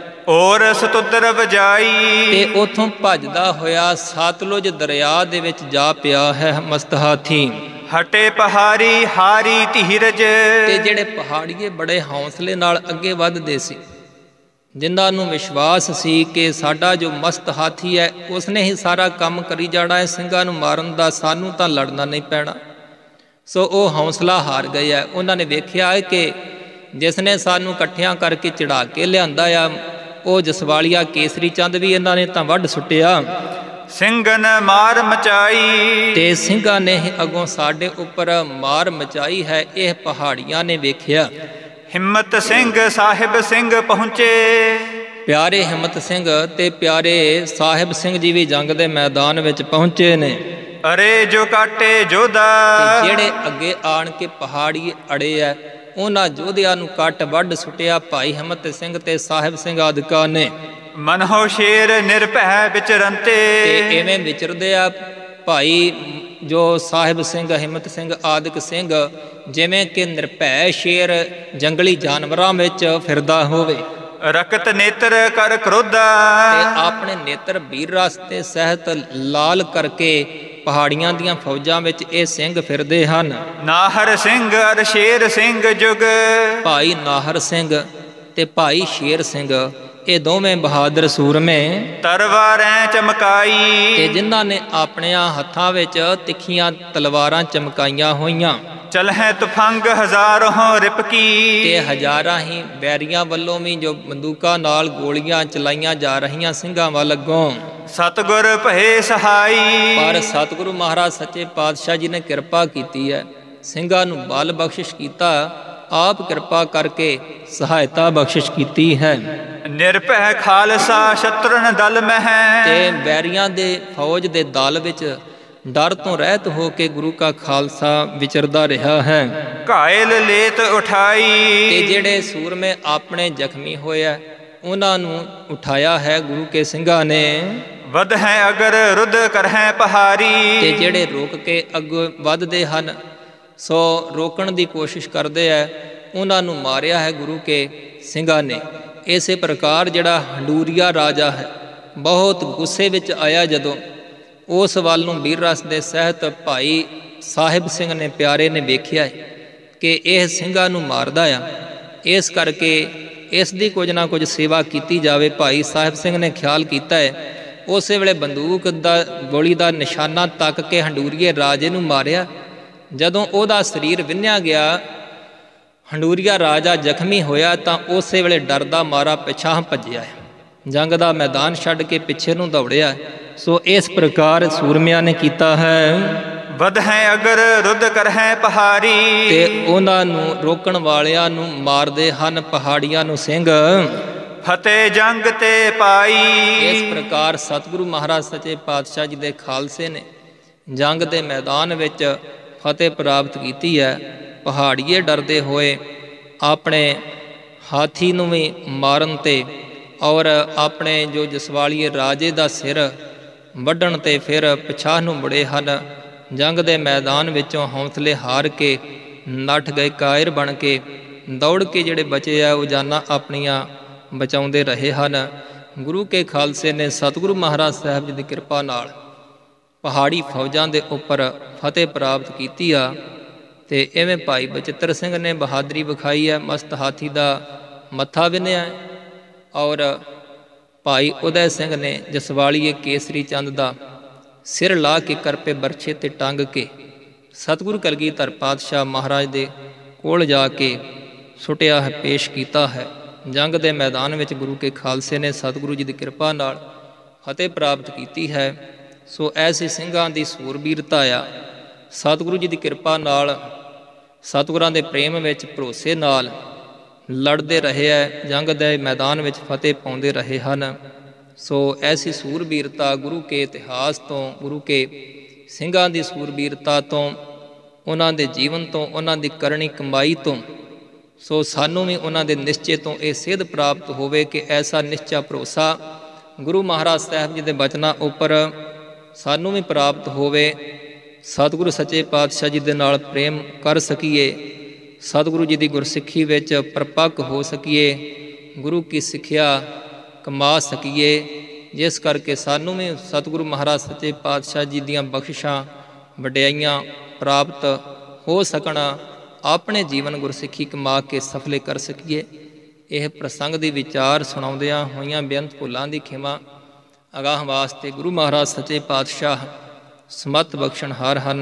ਔਰ ਸਤੁੱਦਰ ਵਜਾਈ। ਤੇ ਉਥੋਂ ਭੱਜਦਾ ਹੋਇਆ ਸਤਲੁਜ ਦਰਿਆ ਦੇ ਵਿੱਚ ਜਾ ਪਿਆ ਹੈ ਮਸਤ ਹਾਥੀ। ਹਟੇ ਪਹਾੜੀ ਹਾਰੀ ਧੀਰਜ। ਤੇ ਜਿਹੜੇ ਪਹਾੜੀਏ ਬੜੇ ਹੌਸਲੇ ਨਾਲ ਅੱਗੇ ਵੱਧਦੇ ਸੀ, ਜਿਨ੍ਹਾਂ ਨੂੰ ਵਿਸ਼ਵਾਸ ਸੀ ਕਿ ਸਾਡਾ ਜੋ ਮਸਤ ਹਾਥੀ ਹੈ ਉਸਨੇ ਹੀ ਸਾਰਾ ਕੰਮ ਕਰੀ ਜਾਣਾ ਹੈ ਸਿੰਘਾਂ ਨੂੰ ਮਾਰਨ ਦਾ, ਸਾਨੂੰ ਤਾਂ ਲੜਨਾ ਨਹੀਂ ਪੈਣਾ। ਸੋ ਉਹ ਹੌਸਲਾ ਹਾਰ ਗਏ ਆ। ਉਹਨਾਂ ਨੇ ਵੇਖਿਆ ਹੈ ਕਿ ਜਿਸ ਨੇ ਸਾਨੂੰ ਇਕੱਠਿਆਂ ਕਰਕੇ ਚੜਾ ਕੇ ਲਿਆਂਦਾ ਆ, ਉਹ ਜਸਵਾਲੀਆ ਕੇਸਰੀ ਚੰਦ ਵੀ ਇਹਨਾਂ ਨੇ ਤਾਂ ਵੱਢ ਸੁੱਟਿਆ। ਸਿੰਘਨ ਮਾਰ ਮਚਾਈ। ਤੇ ਸਿੰਘਾਂ ਨੇ ਅੱਗੋਂ ਸਾਡੇ ਉੱਪਰ ਮਾਰ ਮਚਾਈ ਹੈ, ਇਹ ਪਹਾੜੀਆਂ ਨੇ ਵੇਖਿਆ। ਹਿੰਮਤ ਸਿੰਘ ਸਾਹਿਬ ਸਿੰਘ ਪਹੁੰਚੇ। ਪਿਆਰੇ ਹਿੰਮਤ ਸਿੰਘ ਤੇ ਪਿਆਰੇ ਸਾਹਿਬ ਸਿੰਘ ਜੀ ਵੀ ਜੰਗ ਦੇ ਮੈਦਾਨ ਵਿੱਚ ਪਹੁੰਚੇ ਨੇ। ਅਰੇ ਜੋ ਕਾਟੇ ਜੋਧਾ। ਤੇ ਜਿਹੜੇ ਅੱਗੇ ਆਣ ਕੇ ਪਹਾੜੀ ਅੜੇ ਐ ਉਹਨਾਂ ਯੋਧਿਆਂ ਨੂੰ ਕੱਟ ਵੱਢ ਸੁੱਟਿਆ ਭਾਈ ਹਿੰਮਤ ਸਿੰਘ ਤੇ ਸਾਹਿਬ ਸਿੰਘ ਆਦਿਕਾਂ ਨੇ। ਮਨਹੁ ਸ਼ੇਰ ਨਿਰਭੈ ਵਿਚਰੰਤੇ। ਤੇ ਇਵੇਂ ਵਿਚਰਦੇ ਆ ਭਾਈ ਜੋ ਸਾਹਿਬ ਸਿੰਘ ਹਿੰਮਤ ਸਿੰਘ ਆਦਿਕ ਸਿੰਘ ਜਿਵੇਂ ਕਿ ਨਿਰਭੈ ਸ਼ੇਰ ਜੰਗਲੀ ਜਾਨਵਰਾਂ ਵਿੱਚ ਫਿਰਦਾ ਹੋਵੇ। ਰਕਤ ਨੇਤਰ ਕਰ ਕ੍ਰੋਧਾ। ਤੇ ਆਪਣੇ ਨੇਤਰ ਵੀਰ ਰਸ ਤੇ ਸਹਿਤ ਲਾਲ ਕਰਕੇ ਪਹਾੜੀਆਂ ਦੀਆਂ ਫੌਜਾਂ ਵਿੱਚ ਇਹ ਸਿੰਘ ਫਿਰਦੇ ਹਨ। ਨਾਹਰ ਸਿੰਘ ਅਰ ਸ਼ੇਰ ਸਿੰਘ ਜੁਗ। ਭਾਈ ਨਾਹਰ ਸਿੰਘ ਤੇ ਭਾਈ ਸ਼ੇਰ ਸਿੰਘ ਇਹ ਦੋਵੇਂ ਬਹਾਦਰ ਸੂਰਮੇ ਤਰਵਾਰੈਂ ਚਮਕਾਈ। ਤੇ ਜਿਨ੍ਹਾਂ ਨੇ ਆਪਣਿਆਂ ਹੱਥਾਂ ਵਿੱਚ ਤਿੱਖੀਆਂ ਤਲਵਾਰਾਂ ਚਮਕਾਈਆਂ ਹੋਈਆਂ। ਚਲਹਿ ਤੁਫੰਗ ਹਜ਼ਾਰੋਂ ਰਿਪਕੀ। ਤੇ ਹਜ਼ਾਰਾਂ ਹੀ ਵੈਰੀਆਂ ਵੱਲੋਂ ਵੀ ਜੋ ਬੰਦੂਕਾਂ ਨਾਲ ਗੋਲੀਆਂ ਚਲਾਈਆਂ ਜਾ ਰਹੀਆਂ ਸਿੰਘਾਂ ਵੱਲ ਅੱਗੋਂ। ਸਤਿਗੁਰ ਭਏ ਸਹਾਈ। ਪਰ ਸਤਿਗੁਰੂ ਮਹਾਰਾਜ ਸੱਚੇ ਪਾਤਸ਼ਾਹ ਜੀ ਨੇ ਕਿਰਪਾ ਕੀਤੀ ਹੈ, ਸਿੰਘਾਂ ਨੂੰ ਬਲ ਬਖਸ਼ਿਸ਼ ਕੀਤਾ, ਆਪ ਕਿਰਪਾ ਕਰਕੇ ਸਹਾਇਤਾ ਬਖਸ਼ਿਸ਼ ਕੀਤੀ ਹੈ। ਨਿਰਭੈ ਖਾਲਸਾ ਸ਼ਤਰਨ ਦਲ ਮਹਿ। ਤੇ ਵੈਰੀਆਂ ਦੇ ਫੌਜ ਦੇ ਦਲ ਵਿੱਚ ਡਰ ਤੋਂ ਰਹਿਤ ਹੋ ਕੇ ਗੁਰੂ ਕਾ ਖਾਲਸਾ ਵਿਚਰਦਾ ਰਿਹਾ ਹੈ। ਘਾਇਲ ਲੇਤ ਉਠਾਈ। ਤੇ ਜਿਹੜੇ ਸੂਰਮੇ ਆਪਣੇ ਜ਼ਖਮੀ ਹੋਏ ਆ ਉਹਨਾਂ ਨੂੰ ਉਠਾਇਆ ਹੈ ਗੁਰੂ ਕੇ ਸਿੰਘਾਂ ਨੇ। ਵਧ ਹੈ ਅਗਰ ਰੁੱਧ ਕਰਹਿ ਪਹਾਰੀ। ਤੇ ਜਿਹੜੇ ਰੋਕ ਕੇ ਅੱਗੋਂ ਵੱਧਦੇ ਹਨ ਸੋ ਰੋਕਣ ਦੀ ਕੋਸ਼ਿਸ਼ ਕਰਦੇ ਆ ਉਹਨਾਂ ਨੂੰ ਮਾਰਿਆ ਹੈ ਗੁਰੂ ਕੇ ਸਿੰਘਾਂ ਨੇ। ਇਸੇ ਪ੍ਰਕਾਰ ਜਿਹੜਾ ਹੰਡੂਰੀਆ ਰਾਜਾ ਹੈ ਬਹੁਤ ਗੁੱਸੇ ਵਿੱਚ ਆਇਆ ਜਦੋਂ ਉਸ ਵੱਲ ਨੂੰ ਵੀਰ ਰਸ ਦੇ ਸਹਿਤ ਭਾਈ ਸਾਹਿਬ ਸਿੰਘ ਨੇ ਪਿਆਰੇ ਨੇ ਵੇਖਿਆ ਕਿ ਇਹ ਸਿੰਘਾਂ ਨੂੰ ਮਾਰਦਾ ਆ, ਇਸ ਕਰਕੇ ਇਸ ਦੀ ਕੁਝ ਨਾ ਕੁਝ ਸੇਵਾ ਕੀਤੀ ਜਾਵੇ। ਭਾਈ ਸਾਹਿਬ ਸਿੰਘ ਨੇ ਖਿਆਲ ਕੀਤਾ ਹੈ, ਉਸੇ ਵੇਲੇ ਬੰਦੂਕ ਦਾ ਗੋਲੀ ਦਾ ਨਿਸ਼ਾਨਾ ਤੱਕ ਕੇ ਹੰਡੂਰੀਏ ਰਾਜੇ ਨੂੰ ਮਾਰਿਆ। ਜਦੋਂ ਉਹਦਾ ਸਰੀਰ ਵਿੰਨਿਆ ਗਿਆ ਹੰਡੂਰੀਆ ਰਾਜਾ ਜ਼ਖਮੀ ਹੋਇਆ ਤਾਂ ਉਸੇ ਵੇਲੇ ਡਰਦਾ ਮਾਰਾ ਪਿਛਾਂਹ ਭੱਜਿਆ ਹੈ, ਜੰਗ ਦਾ ਮੈਦਾਨ ਛੱਡ ਕੇ ਪਿੱਛੇ ਨੂੰ ਦੌੜਿਆ। ਸੋ ਇਸ ਪ੍ਰਕਾਰ ਸੂਰਮਿਆਂ ਨੇ ਕੀਤਾ ਹੈ। ਵਧ ਹੈ ਅਗਰ ਰੁੱਧ ਕਰਹਿ ਪਹਾੜੀ। ਤੇ ਉਹਨਾਂ ਨੂੰ ਰੋਕਣ ਵਾਲਿਆਂ ਨੂੰ ਮਾਰਦੇ ਹਨ ਪਹਾੜੀਆਂ ਨੂੰ ਸਿੰਘ। ਫਤਿਹ ਜੰਗ ਤੇ ਪਾਈ। ਇਸ ਪ੍ਰਕਾਰ ਸਤਿਗੁਰੂ ਮਹਾਰਾਜ ਸੱਚੇ ਪਾਤਸ਼ਾਹ ਜੀ ਦੇ ਖਾਲਸੇ ਨੇ ਜੰਗ ਦੇ ਮੈਦਾਨ ਵਿੱਚ ਫਤਿਹ ਪ੍ਰਾਪਤ ਕੀਤੀ ਹੈ। ਪਹਾੜੀਏ ਡਰਦੇ ਹੋਏ ਆਪਣੇ ਹਾਥੀ ਨੂੰ ਵੀ ਮਾਰਨ ਤੇ ਔਰ ਆਪਣੇ ਜੋ ਜਸਵਾਲੀਏ ਰਾਜੇ ਦਾ ਸਿਰ ਵੱਢਣ ਤੇ ਫਿਰ ਪਿਛਾਂਹ ਨੂੰ ਮੁੜੇ ਹਨ। ਜੰਗ ਦੇ ਮੈਦਾਨ ਵਿੱਚੋਂ ਹੌਸਲੇ ਹਾਰ ਕੇ ਨੱਠ ਗਏ, ਕਾਇਰ ਬਣ ਕੇ ਦੌੜ ਕੇ ਜਿਹੜੇ ਬਚੇ ਆ ਉਹ ਜਾਨਾਂ ਆਪਣੀਆਂ ਬਚਾਉਂਦੇ ਰਹੇ ਹਨ। ਗੁਰੂ ਕੇ ਖਾਲਸੇ ਨੇ ਸਤਿਗੁਰੂ ਮਹਾਰਾਜ ਸਾਹਿਬ ਜੀ ਦੀ ਕਿਰਪਾ ਨਾਲ ਪਹਾੜੀ ਫੌਜਾਂ ਦੇ ਉੱਪਰ ਫਤਿਹ ਪ੍ਰਾਪਤ ਕੀਤੀ ਆ। ਤੇ ਇਵੇਂ ਭਾਈ ਬਚਿੱਤਰ ਸਿੰਘ ਨੇ ਬਹਾਦਰੀ ਵਿਖਾਈ ਹੈ, ਮਸਤ ਹਾਥੀ ਦਾ ਮੱਥਾ ਵਿੰਨਿਆ ਔਰ ਭਾਈ ਉਦੈ ਸਿੰਘ ਨੇ ਜਸਵਾਲੀਏ ਕੇਸਰੀ ਚੰਦ ਦਾ ਸਿਰ ਲਾ ਕੇ ਕਰਪੇ ਬਰਛੇ ਤੇ ਟੰਗ ਕੇ ਸਤਿਗੁਰੂ ਕਲਗੀਧਰ ਪਾਤਸ਼ਾਹ ਮਹਾਰਾਜ ਦੇ ਕੋਲ ਜਾ ਕੇ ਸੁੱਟਿਆ ਹੈ, ਪੇਸ਼ ਕੀਤਾ ਹੈ। ਜੰਗ ਦੇ ਮੈਦਾਨ ਵਿੱਚ ਗੁਰੂ ਕੇ ਖਾਲਸੇ ਨੇ ਸਤਿਗੁਰੂ ਜੀ ਦੀ ਕਿਰਪਾ ਨਾਲ ਫਤਿਹ ਪ੍ਰਾਪਤ ਕੀਤੀ ਹੈ। ਸੋ ਐਸੇ ਸਿੰਘਾਂ ਦੀ ਸੂਰਬੀਰਤਾ ਆ, ਸਤਿਗੁਰੂ ਜੀ ਦੀ ਕਿਰਪਾ ਨਾਲ ਸਤਿਗੁਰਾਂ ਦੇ ਪ੍ਰੇਮ ਵਿੱਚ ਭਰੋਸੇ ਨਾਲ ਲੜਦੇ ਰਹੇ ਹੈ, ਜੰਗ ਦੇ ਮੈਦਾਨ ਵਿੱਚ ਫਤਿਹ ਪਾਉਂਦੇ ਰਹੇ ਹਨ। ਸੋ ਐਸੀ ਸੂਰਬੀਰਤਾ ਗੁਰੂ ਕੇ ਇਤਿਹਾਸ ਤੋਂ, ਗੁਰੂ ਕੇ ਸਿੰਘਾਂ ਦੀ ਸੂਰਬੀਰਤਾ ਤੋਂ, ਉਹਨਾਂ ਦੇ ਜੀਵਨ ਤੋਂ, ਉਹਨਾਂ ਦੀ ਕਰਨੀ ਕਮਾਈ ਤੋਂ ਸੋ ਸਾਨੂੰ ਵੀ ਉਹਨਾਂ ਦੇ ਨਿਸ਼ਚੇ ਤੋਂ ਇਹ ਸਿੱਧ ਪ੍ਰਾਪਤ ਹੋਵੇ ਕਿ ਐਸਾ ਨਿਸ਼ਚਾ ਭਰੋਸਾ ਗੁਰੂ ਮਹਾਰਾਜ ਸਾਹਿਬ ਜੀ ਦੇ ਬਚਨਾਂ ਉੱਪਰ ਸਾਨੂੰ ਵੀ ਪ੍ਰਾਪਤ ਹੋਵੇ। ਸਤਿਗੁਰੂ ਸੱਚੇ ਪਾਤਸ਼ਾਹ ਜੀ ਦੇ ਨਾਲ ਪ੍ਰੇਮ ਕਰ ਸਕੀਏ, ਸਤਿਗੁਰੂ ਜੀ ਦੀ ਗੁਰਸਿੱਖੀ ਵਿੱਚ ਪਰਪੱਕ ਹੋ ਸਕੀਏ, ਗੁਰੂ ਕੀ ਸਿੱਖਿਆ ਕਮਾ ਸਕੀਏ, ਜਿਸ ਕਰਕੇ ਸਾਨੂੰ ਵੀ ਸਤਿਗੁਰੂ ਮਹਾਰਾਜ ਸੱਚੇ ਪਾਤਸ਼ਾਹ ਜੀ ਦੀਆਂ ਬਖਸ਼ਿਸ਼ਾਂ ਵਡਿਆਈਆਂ ਪ੍ਰਾਪਤ ਹੋ ਸਕਣ, ਆਪਣੇ ਜੀਵਨ ਗੁਰਸਿੱਖੀ ਕਮਾ ਕੇ ਸਫਲੇ ਕਰ ਸਕੀਏ। ਇਹ ਪ੍ਰਸੰਗ ਦੀ ਵਿਚਾਰ ਸੁਣਾਉਂਦਿਆਂ ਹੋਈਆਂ ਬੇਅੰਤ ਭੁੱਲਾਂ ਦੀ ਖਿਮਾ ਅਗਾਹ ਵਾਸਤੇ ਗੁਰੂ ਮਹਾਰਾਜ ਸੱਚੇ ਪਾਤਸ਼ਾਹ ਸਮਤ ਬਖਸ਼ਣਹਾਰ ਹਨ।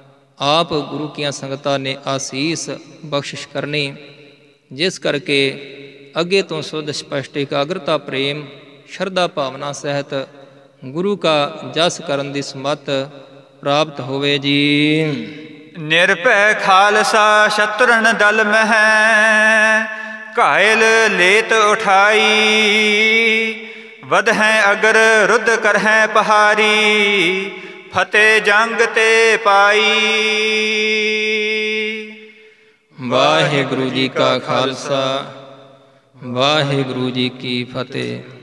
ਆਪ ਗੁਰੂ ਕੀਆਂ ਸੰਗਤਾਂ ਨੇ ਆਸੀਸ ਬਖਸ਼ਿਸ਼ ਕਰਨੀ, ਜਿਸ ਕਰਕੇ ਅੱਗੇ ਤੋਂ ਸੁਧ ਸਪਸ਼ਟ ਇਕਾਗਰਤਾ ਪ੍ਰੇਮ ਸ਼ਰਧਾ ਭਾਵਨਾ ਸਹਿਤ ਗੁਰੂ ਕਾ ਜਸ ਕਰਨ ਦੀ ਸਮਤ ਪ੍ਰਾਪਤ ਹੋਵੇ ਜੀ। ਨਿਰਭੈ ਖਾਲਸਾ ਸ਼ਤਰਨ ਦਲ ਮਹਿ, ਘਾਇਲ ਲੇਤ ਉਠਾਈ। ਵਧ ਹੈ ਅਗਰ ਰੁੱਧ ਕਰਹਿ ਪਹਾਰੀ, ਫਤਿਹ ਜੰਗ ਤੇ ਪਾਈ। ਵਾਹਿਗੁਰੂ ਜੀ ਕਾ ਖਾਲਸਾ, ਵਾਹਿਗੁਰੂ ਜੀ ਕੀ ਫਤਿਹ।